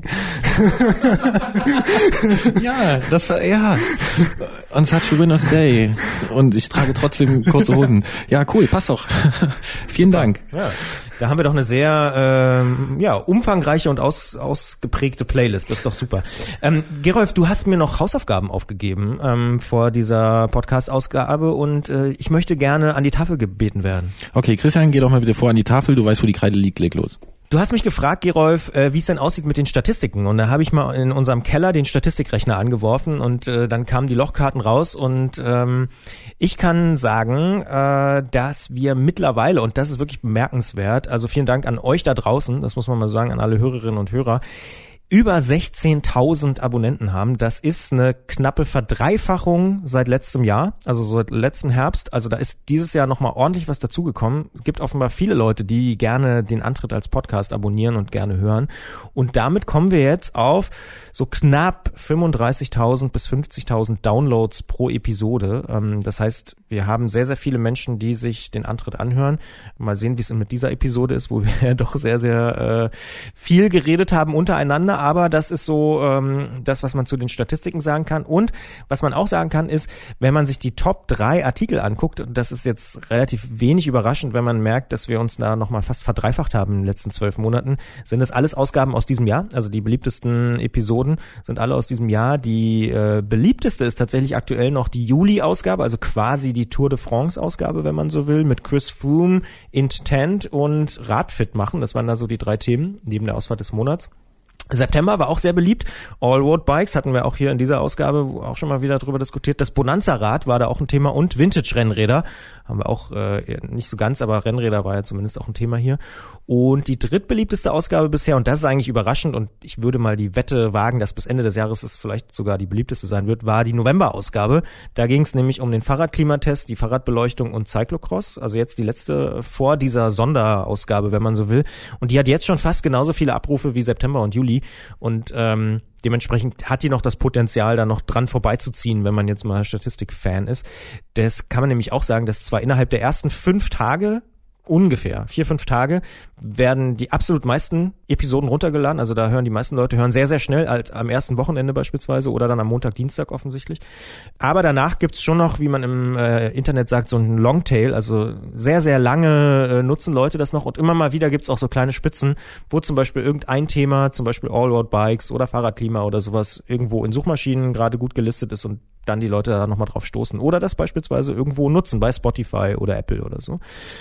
Ja, das war, ja, on such a winner's day. Und ich trage trotzdem kurze Hosen. Ja, cool, passt doch. Vielen Dank. Ja. Da haben wir doch eine sehr ähm, ja umfangreiche und aus, ausgeprägte Playlist. Das ist doch super. Ähm, Gerolf, du hast mir noch Hausaufgaben aufgegeben ähm, vor dieser Podcast-Ausgabe und äh, ich möchte gerne an die Tafel gebeten werden. Okay, Christian, geh doch mal bitte vor an die Tafel. Du weißt, wo die Kreide liegt. Leg los. Du hast mich gefragt, Gerolf, äh, wie es denn aussieht mit den Statistiken. Und da habe ich mal in unserem Keller den Statistikrechner angeworfen und äh, dann kamen die Lochkarten raus. Und ähm, ich kann sagen, äh, dass wir mittlerweile, und das ist wirklich bemerkenswert, also vielen Dank an euch da draußen, das muss man mal sagen, an alle Hörerinnen und Hörer, über sechzehntausend Abonnenten haben. Das ist eine knappe Verdreifachung seit letztem Jahr, also seit letztem Herbst. Also da ist dieses Jahr nochmal ordentlich was dazugekommen. Es gibt offenbar viele Leute, die gerne den Antritt als Podcast abonnieren und gerne hören. Und damit kommen wir jetzt auf so knapp fünfunddreißigtausend bis fünfzigtausend Downloads pro Episode. Das heißt, wir wir haben sehr, sehr viele Menschen, die sich den Antritt anhören. Mal sehen, wie es mit dieser Episode ist, wo wir ja doch sehr, sehr äh, viel geredet haben untereinander. Aber das ist so ähm, das, was man zu den Statistiken sagen kann. Und was man auch sagen kann, ist, wenn man sich die Top drei Artikel anguckt, und das ist jetzt relativ wenig überraschend, wenn man merkt, dass wir uns da nochmal fast verdreifacht haben in den letzten zwölf Monaten, sind das alles Ausgaben aus diesem Jahr. Also die beliebtesten Episoden sind alle aus diesem Jahr. Die äh, beliebteste ist tatsächlich aktuell noch die Juli-Ausgabe, also quasi die Tour de France-Ausgabe, wenn man so will, mit Chris Froome, Intent und Radfit machen. Das waren da so die drei Themen neben der Ausfahrt des Monats. September war auch sehr beliebt. All-Road Bikes hatten wir auch hier in dieser Ausgabe auch schon mal wieder drüber diskutiert. Das Bonanza-Rad war da auch ein Thema und Vintage-Rennräder haben wir auch äh, nicht so ganz, aber Rennräder war ja zumindest auch ein Thema hier. Und die drittbeliebteste Ausgabe bisher, und das ist eigentlich überraschend, und ich würde mal die Wette wagen, dass bis Ende des Jahres es vielleicht sogar die beliebteste sein wird, war die November-Ausgabe. Da ging es nämlich um den Fahrradklimatest, die Fahrradbeleuchtung und Cyclocross. Also jetzt die letzte vor dieser Sonderausgabe, wenn man so will. Und die hat jetzt schon fast genauso viele Abrufe wie September und Juli. Und ähm, dementsprechend hat die noch das Potenzial, da noch dran vorbeizuziehen, wenn man jetzt mal Statistik-Fan ist. Das kann man nämlich auch sagen, dass zwar innerhalb der ersten fünf Tage ungefähr vier, fünf Tage werden die absolut meisten Episoden runtergeladen. Also da hören die meisten Leute hören sehr, sehr schnell, als am ersten Wochenende beispielsweise oder dann am Montag, Dienstag offensichtlich. Aber danach gibt's schon noch, wie man im äh, Internet sagt, so einen Longtail. Also sehr, sehr lange äh, nutzen Leute das noch und immer mal wieder gibt's auch so kleine Spitzen, wo zum Beispiel irgendein Thema, zum Beispiel All-Road Bikes oder Fahrradklima oder sowas irgendwo in Suchmaschinen gerade gut gelistet ist und dann die Leute da nochmal drauf stoßen oder das beispielsweise irgendwo nutzen bei Spotify oder Apple oder so.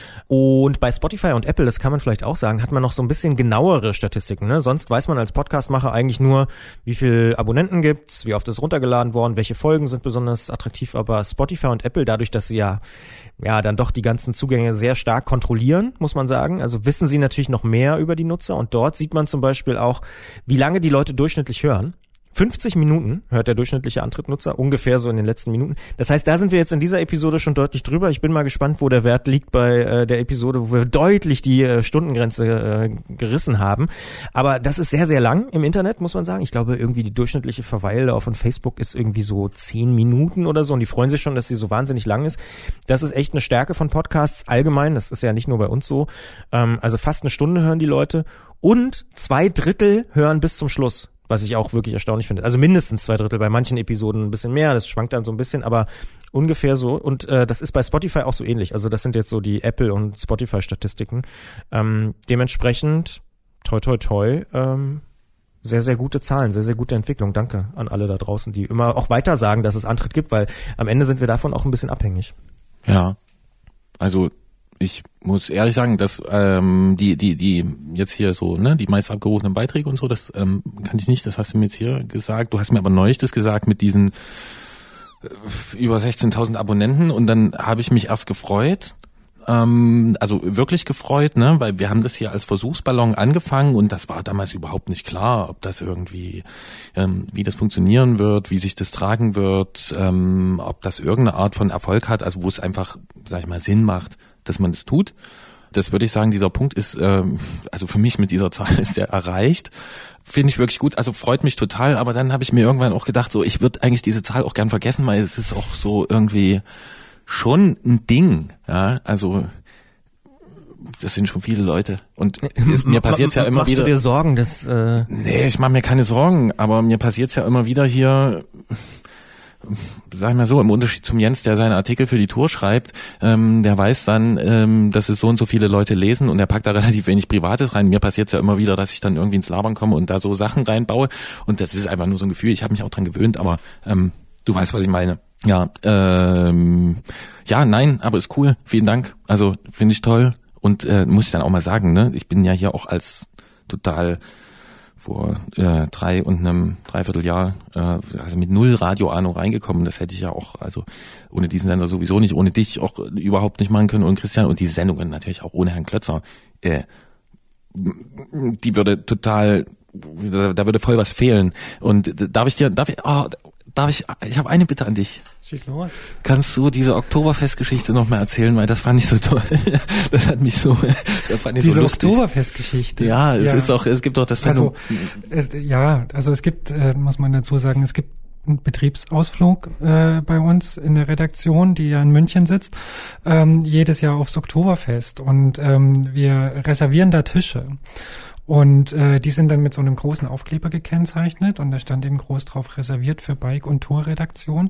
Und bei Spotify und Apple, das kann man vielleicht auch sagen, hat man noch so ein bisschen genauere Statistiken. Ne? Sonst weiß man als Podcastmacher eigentlich nur, wie viel Abonnenten gibt's, wie oft ist runtergeladen worden, welche Folgen sind besonders attraktiv. Aber Spotify und Apple, dadurch, dass sie ja ja dann doch die ganzen Zugänge sehr stark kontrollieren, muss man sagen. Also wissen sie natürlich noch mehr über die Nutzer. Und dort sieht man zum Beispiel auch, wie lange die Leute durchschnittlich hören. fünfzig Minuten hört der durchschnittliche Antrittnutzer, ungefähr so in den letzten Minuten. Das heißt, da sind wir jetzt in dieser Episode schon deutlich drüber. Ich bin mal gespannt, wo der Wert liegt bei äh, der Episode, wo wir deutlich die äh, Stundengrenze äh, gerissen haben. Aber das ist sehr, sehr lang im Internet, muss man sagen. Ich glaube, irgendwie die durchschnittliche Verweildauer von Facebook ist irgendwie so zehn Minuten oder so. Und die freuen sich schon, dass sie so wahnsinnig lang ist. Das ist echt eine Stärke von Podcasts allgemein. Das ist ja nicht nur bei uns so. Ähm, also fast eine Stunde hören die Leute. Und zwei Drittel hören bis zum Schluss. Was ich auch wirklich erstaunlich finde. Also mindestens zwei Drittel, bei manchen Episoden ein bisschen mehr, das schwankt dann so ein bisschen, aber ungefähr so. Und äh, das ist bei Spotify auch so ähnlich. Also das sind jetzt so die Apple- und Spotify-Statistiken. Ähm, dementsprechend, toi toi toi, ähm, sehr, sehr gute Zahlen, sehr, sehr gute Entwicklung. Danke an alle da draußen, die immer auch weiter sagen, dass es Antritt gibt, weil am Ende sind wir davon auch ein bisschen abhängig. Ja, also ich muss ehrlich sagen, dass ähm, die die die jetzt hier so ne die meist abgerufenen Beiträge und so, das ähm, kann ich nicht. Das hast du mir jetzt hier gesagt. Du hast mir aber neulich das gesagt mit diesen äh, über sechzehntausend Abonnenten und dann habe ich mich erst gefreut. Ähm, also wirklich gefreut, ne, weil wir haben das hier als Versuchsballon angefangen und das war damals überhaupt nicht klar, ob das irgendwie, ähm, wie das funktionieren wird, wie sich das tragen wird, ähm, ob das irgendeine Art von Erfolg hat, also wo es einfach, sag ich mal, Sinn macht, dass man das tut. Das würde ich sagen, dieser Punkt ist, ähm, also für mich mit dieser Zahl ist der erreicht. Finde ich wirklich gut, also freut mich total, aber dann habe ich mir irgendwann auch gedacht, so ich würde eigentlich diese Zahl auch gern vergessen, weil es ist auch so irgendwie schon ein Ding, ja, also das sind schon viele Leute und es, mir passiert's ja immer Machst wieder. Machst du dir Sorgen, dass... Äh Nee, ich mache mir keine Sorgen, aber mir passiert's ja immer wieder hier... Sag ich mal so, im Unterschied zum Jens, der seine Artikel für die Tour schreibt, ähm, der weiß dann, ähm, dass es so und so viele Leute lesen und der packt da relativ wenig Privates rein. Mir passiert es ja immer wieder, dass ich dann irgendwie ins Labern komme und da so Sachen reinbaue und das ist einfach nur so ein Gefühl, ich habe mich auch dran gewöhnt, aber ähm, du weißt, was ich meine. Ja, ähm, ja, nein, aber ist cool, vielen Dank, also finde ich toll und äh, muss ich dann auch mal sagen, ne, ich bin ja hier auch als total vor äh, drei und einem Dreivierteljahr, äh, also mit null Radio-Ahnung reingekommen. Das hätte ich ja auch, also ohne diesen Sender sowieso nicht, ohne dich auch überhaupt nicht machen können und Christian und die Sendungen natürlich auch ohne Herrn Klötzer. Äh, die würde total, da, da würde voll was fehlen. Und darf ich dir, darf ich, oh, darf ich, ich habe eine Bitte an dich. Schieß los. Kannst du diese Oktoberfestgeschichte noch mal erzählen, weil das fand ich so toll. Das hat mich so, das fand ich diese so lustig. Diese Oktoberfestgeschichte. Ja, es ja. ist auch, es gibt auch das Phänomen. Also, äh, ja, also es gibt, äh, muss man dazu sagen, es gibt einen Betriebsausflug äh, bei uns in der Redaktion, die ja in München sitzt, ähm, jedes Jahr aufs Oktoberfest und ähm, wir reservieren da Tische. Und äh, die sind dann mit so einem großen Aufkleber gekennzeichnet und da stand eben groß drauf reserviert für Bike- und Tourredaktion.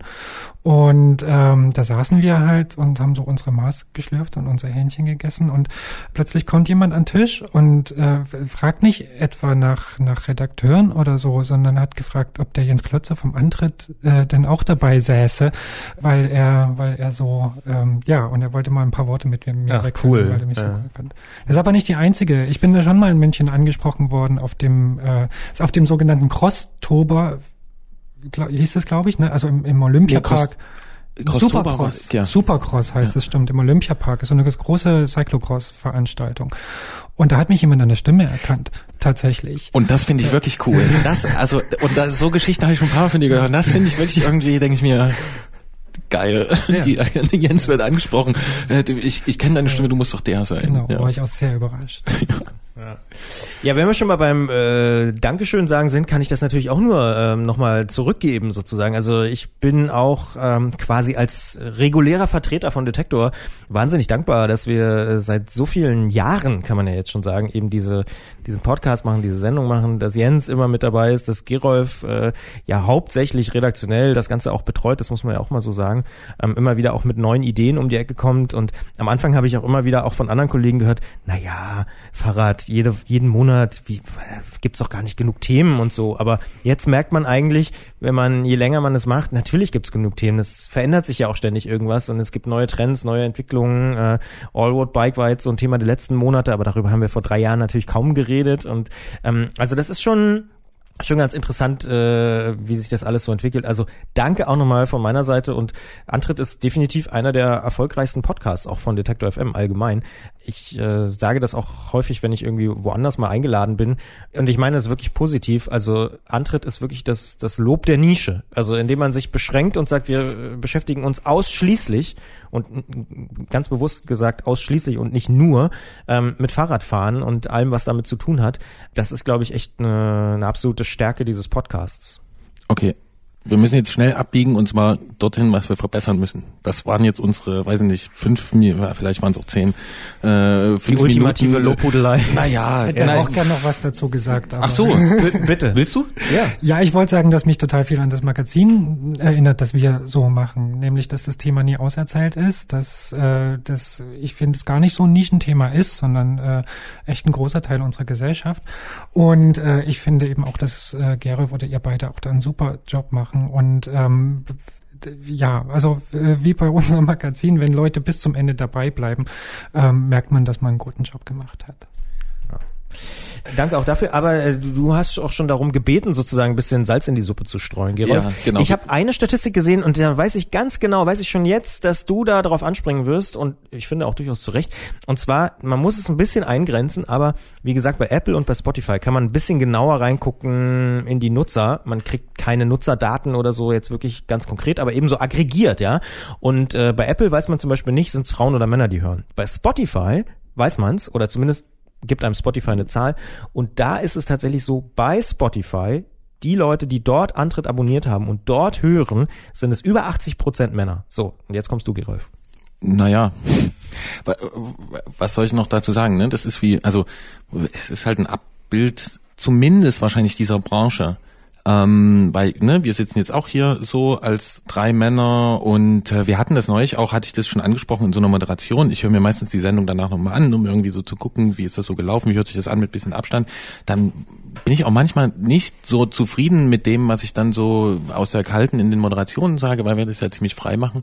Und ähm, da saßen wir halt und haben so unsere Maß geschlürft und unser Hähnchen gegessen und plötzlich kommt jemand an den Tisch und äh, fragt nicht etwa nach nach Redakteuren oder so, sondern hat gefragt, ob der Jens Klötzer vom Antritt äh, denn auch dabei säße, weil er weil er so, ähm, ja, und er wollte mal ein paar Worte mit mir Ach, wechseln, cool. weil er mich Ja. so cool fand. Das ist aber nicht die einzige. Ich bin da schon mal in München angesprochen worden auf dem äh, auf dem sogenannten Crosstober, glaub, hieß das, glaube ich, ne? Also im, im Olympiapark. Ja, Cross, Supercross, ja. Supercross heißt Ja. es, stimmt, im Olympiapark. Ist so eine ganz große Cyclocross-Veranstaltung. Und da hat mich jemand an der Stimme erkannt, tatsächlich. Und das finde ich wirklich cool. Das, also, und das, so Geschichten habe ich schon ein paar Mal von dir gehört. Und das finde ich wirklich irgendwie, denke ich mir, geil. Ja. Die, Jens wird angesprochen. Äh, du, Ich, ich kenne deine Stimme, du musst doch der sein. Genau, Ja. war ich auch sehr überrascht. Ja. Ja, wenn wir schon mal beim äh, Dankeschön sagen sind, kann ich das natürlich auch nur ähm, nochmal zurückgeben sozusagen. Also ich bin auch ähm, quasi als regulärer Vertreter von Detektor wahnsinnig dankbar, dass wir äh, seit so vielen Jahren, kann man ja jetzt schon sagen, eben diese diesen Podcast machen, diese Sendung machen, dass Jens immer mit dabei ist, dass Gerolf äh, ja hauptsächlich redaktionell das Ganze auch betreut, das muss man ja auch mal so sagen, ähm, immer wieder auch mit neuen Ideen um die Ecke kommt. Und am Anfang habe ich auch immer wieder auch von anderen Kollegen gehört, naja, Fahrrad, jede, jeden Monat, wie, gibt's doch gar nicht genug Themen und so. Aber jetzt merkt man eigentlich, wenn man, je länger man es macht, natürlich gibt's genug Themen. Es verändert sich ja auch ständig irgendwas und es gibt neue Trends, neue Entwicklungen. Äh, Allroad Bike war jetzt so ein Thema der letzten Monate, aber darüber haben wir vor drei Jahren natürlich kaum geredet. Und ähm, also das ist schon Schon ganz interessant, äh, wie sich das alles so entwickelt. Also danke auch nochmal von meiner Seite, und Antritt ist definitiv einer der erfolgreichsten Podcasts, auch von Detektor F M allgemein. Ich äh, sage das auch häufig, wenn ich irgendwie woanders mal eingeladen bin, und ich meine das wirklich positiv. Also Antritt ist wirklich das das Lob der Nische, also indem man sich beschränkt und sagt, wir beschäftigen uns ausschließlich, und ganz bewusst gesagt ausschließlich und nicht nur, ähm, mit Fahrradfahren und allem, was damit zu tun hat. Das ist, glaube ich, echt eine, eine absolute Stärke dieses Podcasts. Okay, wir müssen jetzt schnell abbiegen und zwar dorthin, was wir verbessern müssen. Das waren jetzt unsere, weiß ich nicht, fünf, vielleicht waren es auch zehn, äh, fünf Die ultimative Minuten. Lobhudelei. Naja, Hätte nein. auch gerne noch was dazu gesagt. Aber Ach so, Bitte. willst du? Ja. Ja, ich wollte sagen, dass mich total viel an das Magazin erinnert, das wir so machen. Nämlich, dass das Thema nie auserzählt ist, dass äh, das, ich finde, es gar nicht so ein Nischenthema ist, sondern äh, echt ein großer Teil unserer Gesellschaft. Und äh, ich finde eben auch, dass äh, Gerolf oder ihr beide auch da einen super Job machen. Und ähm, ja, also äh, wie bei unserem Magazin, wenn Leute bis zum Ende dabei bleiben, ähm, merkt man, dass man einen guten Job gemacht hat. Danke auch dafür, aber äh, du hast auch schon darum gebeten, sozusagen ein bisschen Salz in die Suppe zu streuen, Gerolf. Ja, genau. Ich habe eine Statistik gesehen und da weiß ich ganz genau, weiß ich schon jetzt, dass du da drauf anspringen wirst, und ich finde auch durchaus zu Recht. Und zwar, man muss es ein bisschen eingrenzen, aber wie gesagt, bei Apple und bei Spotify kann man ein bisschen genauer reingucken in die Nutzer. Man kriegt keine Nutzerdaten oder so jetzt wirklich ganz konkret, aber eben so aggregiert, ja. Und äh, bei Apple weiß man zum Beispiel nicht, sind es Frauen oder Männer, die hören. Bei Spotify weiß man's, oder zumindest gibt einem Spotify eine Zahl, und da ist es tatsächlich so, bei Spotify, die Leute, die dort Antritt abonniert haben und dort hören, sind es über achtzig Prozent Männer. So, und jetzt kommst du, Gerolf. Naja, was soll ich noch dazu sagen, ne? Das ist wie, also es ist halt ein Abbild, zumindest wahrscheinlich dieser Branche. Ähm, weil, ne, wir sitzen jetzt auch hier so als drei Männer, und äh, wir hatten das neulich auch, hatte ich das schon angesprochen in so einer Moderation. Ich höre mir meistens die Sendung danach nochmal an, um irgendwie so zu gucken, wie ist das so gelaufen, wie hört sich das an mit bisschen Abstand. Dann bin ich auch manchmal nicht so zufrieden mit dem, was ich dann so aus der Kalten in den Moderationen sage, weil wir das ja ziemlich frei machen.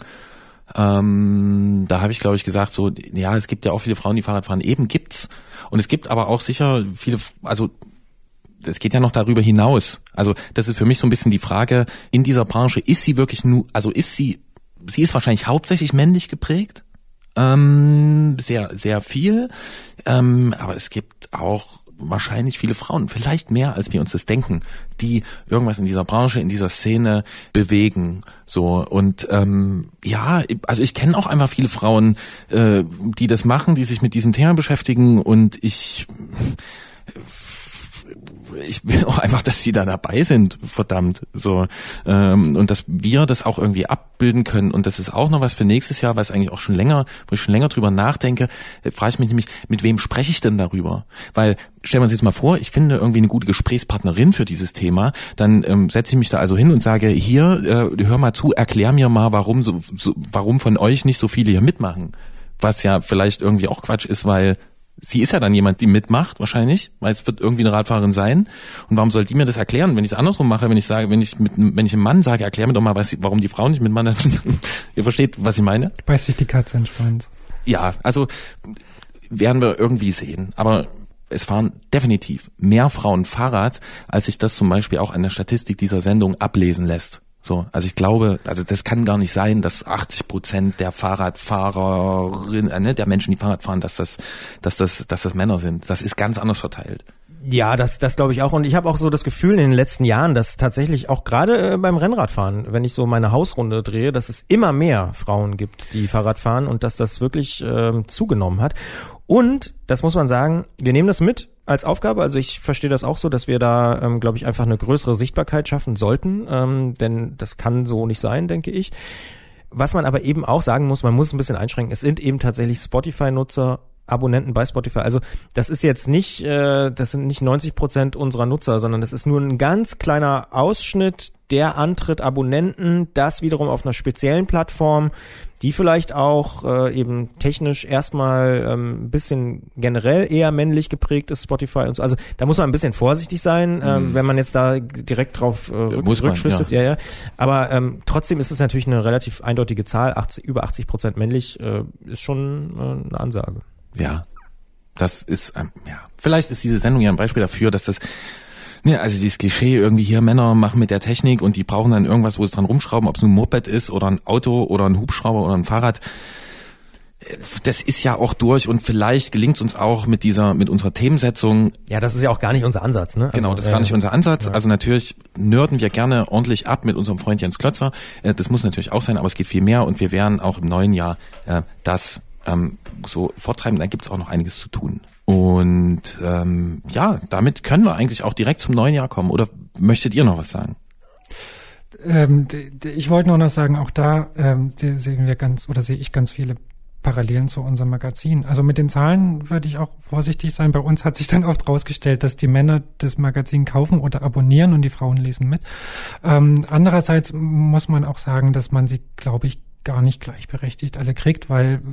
Ähm, da habe ich, glaube ich, gesagt, so, ja, es gibt ja auch viele Frauen, die Fahrrad fahren. Eben gibt's. Und es gibt aber auch sicher viele, also es geht ja noch darüber hinaus. Also das ist für mich so ein bisschen die Frage, in dieser Branche, ist sie wirklich nur, also ist sie, sie ist wahrscheinlich hauptsächlich männlich geprägt, ähm, sehr, sehr viel, ähm, aber es gibt auch wahrscheinlich viele Frauen, vielleicht mehr, als wir uns das denken, die irgendwas in dieser Branche, in dieser Szene bewegen. So, und ähm, ja, also ich kenne auch einfach viele Frauen, äh, die das machen, die sich mit diesem Thema beschäftigen, und ich ich will auch einfach, dass sie da dabei sind, verdammt, so, ähm, und dass wir das auch irgendwie abbilden können. Und das ist auch noch was für nächstes Jahr, was eigentlich auch schon länger, wo ich schon länger drüber nachdenke, frage ich mich nämlich, mit wem spreche ich denn darüber? Weil, stellen wir uns jetzt mal vor, ich finde irgendwie eine gute Gesprächspartnerin für dieses Thema, dann ähm, setze ich mich da also hin und sage, hier, äh, hör mal zu, erklär mir mal, warum so, so, warum von euch nicht so viele hier mitmachen. Was ja vielleicht irgendwie auch Quatsch ist, weil sie ist ja dann jemand, die mitmacht, wahrscheinlich, weil es wird irgendwie eine Radfahrerin sein. Und warum soll die mir das erklären, wenn ich es andersrum mache, wenn ich sage, wenn ich mit, wenn ich einem Mann sage, erklär mir doch mal, was, warum die Frau nicht mitmacht. Ihr versteht, was ich meine? Beißt sich die Katze in den Schwanz. Ja, also werden wir irgendwie sehen. Aber es fahren definitiv mehr Frauen Fahrrad, als sich das zum Beispiel auch an der Statistik dieser Sendung ablesen lässt. So, also ich glaube, also das kann gar nicht sein, dass achtzig Prozent der Fahrradfahrerinnen, äh, ne, der Menschen, die Fahrrad fahren, dass das, dass das, dass das Männer sind. Das ist ganz anders verteilt. Ja, das, das glaube ich auch. Und ich habe auch so das Gefühl in den letzten Jahren, dass tatsächlich auch gerade äh, beim Rennradfahren, wenn ich so meine Hausrunde drehe, dass es immer mehr Frauen gibt, die Fahrrad fahren und dass das wirklich äh, zugenommen hat. Und, das muss man sagen, wir nehmen das mit als Aufgabe. Also ich verstehe das auch so, dass wir da, ähm, glaube ich, einfach eine größere Sichtbarkeit schaffen sollten. Ähm, denn das kann so nicht sein, denke ich. Was man aber eben auch sagen muss, man muss es ein bisschen einschränken, es sind eben tatsächlich Spotify-Nutzer, Abonnenten bei Spotify. Also das ist jetzt nicht, äh, das sind nicht neunzig Prozent unserer Nutzer, sondern das ist nur ein ganz kleiner Ausschnitt, der antritt, Abonnenten, das wiederum auf einer speziellen Plattform, die vielleicht auch äh, eben technisch erstmal ähm, ein bisschen generell eher männlich geprägt ist, Spotify und so. Also da muss man ein bisschen vorsichtig sein, mhm. ähm, wenn man jetzt da direkt drauf äh, rückschlüsselt. Ja. Ja, ja. Aber ähm, trotzdem ist es natürlich eine relativ eindeutige Zahl, achtzig, über achtzig Prozent männlich, äh, ist schon äh, eine Ansage. Ja, das ist, ähm, ja, vielleicht ist diese Sendung ja ein Beispiel dafür, dass das, ne, also dieses Klischee irgendwie hier, Männer machen mit der Technik und die brauchen dann irgendwas, wo sie dran rumschrauben, ob es nun ein Moped ist oder ein Auto oder ein Hubschrauber oder ein Fahrrad. Das ist ja auch durch und vielleicht gelingt es uns auch mit dieser, mit unserer Themensetzung. Ja, das ist ja auch gar nicht unser Ansatz, ne? Also, genau, das ist gar nicht unser Ansatz. Ja. Also natürlich nörden wir gerne ordentlich ab mit unserem Freund Jens Klötzer. Das muss natürlich auch sein, aber es geht viel mehr und wir werden auch im neuen Jahr äh, das ähm, so forttreiben. Da gibt es auch noch einiges zu tun. Und ähm, ja, damit können wir eigentlich auch direkt zum neuen Jahr kommen. Oder möchtet ihr noch was sagen? Ähm, ich wollte nur noch sagen, auch da ähm, sehen wir ganz, oder sehe ich ganz viele Parallelen zu unserem Magazin. Also mit den Zahlen würde ich auch vorsichtig sein. Bei uns hat sich dann oft rausgestellt, dass die Männer das Magazin kaufen oder abonnieren und die Frauen lesen mit. Ähm, andererseits muss man auch sagen, dass man sie, glaube ich, gar nicht gleichberechtigt alle kriegt, weil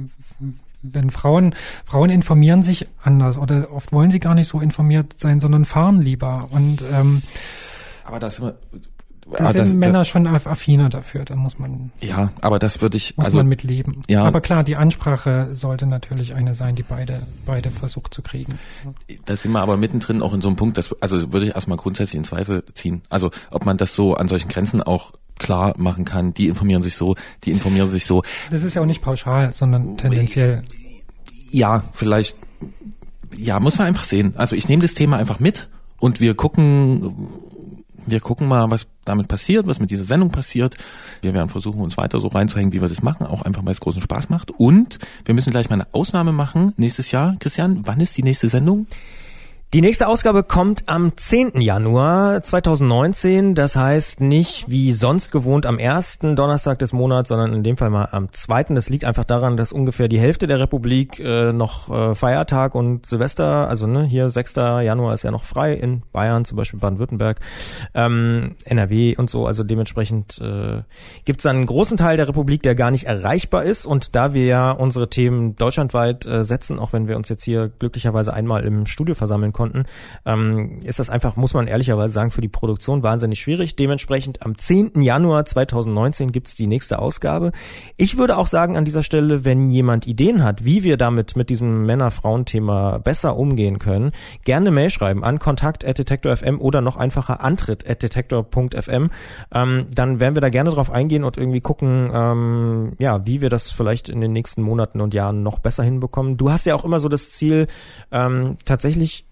wenn Frauen, Frauen informieren sich anders oder oft wollen sie gar nicht so informiert sein, sondern fahren lieber und ähm, aber das Da sind das, Männer das, schon affiner dafür, dann muss man ja, aber das würde ich muss also man mitleben. Ja, aber klar, die Ansprache sollte natürlich eine sein, die beide beide versucht zu kriegen. Da sind wir aber mittendrin auch in so einem Punkt, das also würde ich erstmal grundsätzlich in Zweifel ziehen. Also ob man das so an solchen Grenzen auch klar machen kann. Die informieren sich so, die informieren sich so. Das ist ja auch nicht pauschal, sondern tendenziell. Ja, vielleicht. Ja, muss man einfach sehen. Also ich nehme das Thema einfach mit und wir gucken. Wir gucken mal, was damit passiert, was mit dieser Sendung passiert. Wir werden versuchen, uns weiter so reinzuhängen, wie wir das machen, auch einfach, weil es großen Spaß macht. Und wir müssen gleich mal eine Ausnahme machen nächstes Jahr. Christian, wann ist die nächste Sendung? Die nächste Ausgabe kommt am zehnten Januar zweitausendneunzehn. Das heißt nicht wie sonst gewohnt am ersten Donnerstag des Monats, sondern in dem Fall mal am zweiten. Das liegt einfach daran, dass ungefähr die Hälfte der Republik äh, noch äh, Feiertag und Silvester, also ne, hier sechster Januar ist ja noch frei in Bayern, zum Beispiel Baden-Württemberg, ähm, N R W und so. Also dementsprechend äh, gibt es dann einen großen Teil der Republik, der gar nicht erreichbar ist. Und da wir ja unsere Themen deutschlandweit äh, setzen, auch wenn wir uns jetzt hier glücklicherweise einmal im Studio versammeln konnten, ähm, ist das einfach, muss man ehrlicherweise sagen, für die Produktion wahnsinnig schwierig. Dementsprechend am zehnten Januar zweitausendneunzehn gibt's die nächste Ausgabe. Ich würde auch sagen an dieser Stelle, wenn jemand Ideen hat, wie wir damit mit diesem Männer-Frauen-Thema besser umgehen können, gerne eine Mail schreiben an kontakt at detektor punkt f m oder noch einfacher antritt at detektor punkt f m. Ähm, dann werden wir da gerne drauf eingehen und irgendwie gucken, ähm, ja, wie wir das vielleicht in den nächsten Monaten und Jahren noch besser hinbekommen. Du hast ja auch immer so das Ziel, ähm, tatsächlich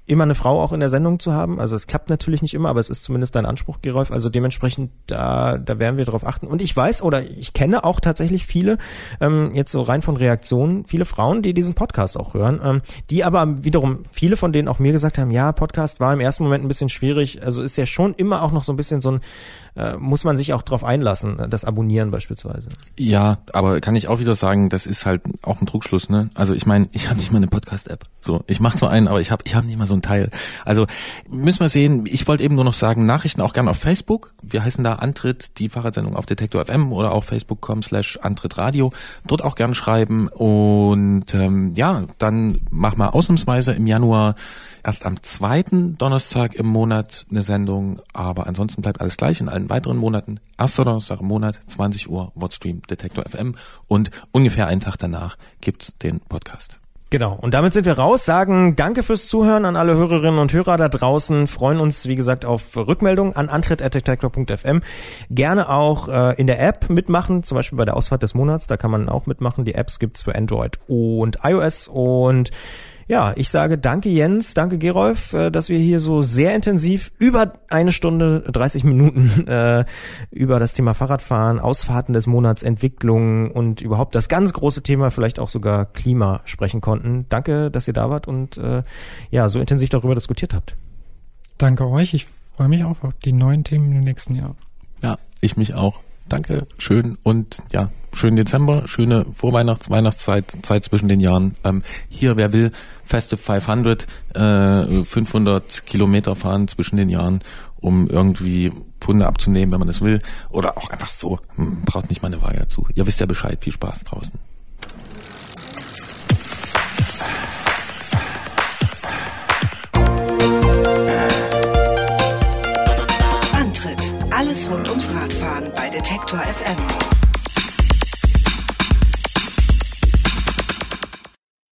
immer eine Frau auch in der Sendung zu haben. Also es klappt natürlich nicht immer, aber es ist zumindest dein Anspruch, Gerolf. Also dementsprechend, da, da werden wir drauf achten. Und ich weiß oder ich kenne auch tatsächlich viele, ähm, jetzt so rein von Reaktionen, viele Frauen, die diesen Podcast auch hören, ähm, die aber wiederum, viele von denen auch mir gesagt haben, ja, Podcast war im ersten Moment ein bisschen schwierig. Also ist ja schon immer auch noch so ein bisschen so ein, äh, muss man sich auch drauf einlassen, das Abonnieren beispielsweise. Ja, aber kann ich auch wieder sagen, das ist halt auch ein Trugschluss, ne? Also ich meine, ich habe nicht mal eine Podcast-App. So, ich mache zwar einen, aber ich habe ich hab nicht mal so ein Teil. Also müssen wir sehen, ich wollte eben nur noch sagen, Nachrichten auch gerne auf Facebook. Wir heißen da Antritt, die Fahrradsendung auf Detektor F M oder auf facebook punkt com slash Antritt Radio. Dort auch gerne schreiben und ähm, ja, dann mach mal ausnahmsweise im Januar erst am zweiten Donnerstag im Monat eine Sendung, aber ansonsten bleibt alles gleich in allen weiteren Monaten. Erster Donnerstag im Monat, zwanzig Uhr, Wordstream, Detektor F M und ungefähr einen Tag danach gibt's den Podcast. Genau. Und damit sind wir raus, sagen danke fürs Zuhören an alle Hörerinnen und Hörer da draußen, freuen uns, wie gesagt, auf Rückmeldungen an antritt at detektor punkt f m. Gerne auch äh, in der App mitmachen, zum Beispiel bei der Ausfahrt des Monats, da kann man auch mitmachen. Die Apps gibt's für Android und iOS und ja, ich sage danke Jens, danke Gerolf, dass wir hier so sehr intensiv über eine Stunde, dreißig Minuten äh, über das Thema Fahrradfahren, Ausfahrten des Monats, Entwicklung und überhaupt das ganz große Thema, vielleicht auch sogar Klima sprechen konnten. Danke, dass ihr da wart und äh, ja, so intensiv darüber diskutiert habt. Danke euch, ich freue mich auch auf die neuen Themen im nächsten Jahr. Ja, ich mich auch. Danke, schön und ja, schönen Dezember, schöne Vorweihnachts-, Weihnachtszeit, Zeit zwischen den Jahren. Ähm, hier, wer will, Festive fünfhundert, äh, fünfhundert Kilometer fahren zwischen den Jahren, um irgendwie Pfunde abzunehmen, wenn man das will. Oder auch einfach so, hm, braucht nicht mal eine Waage dazu. Ihr wisst ja Bescheid, viel Spaß draußen. Antritt, alles rund ums Radfahren bei Detektor F M.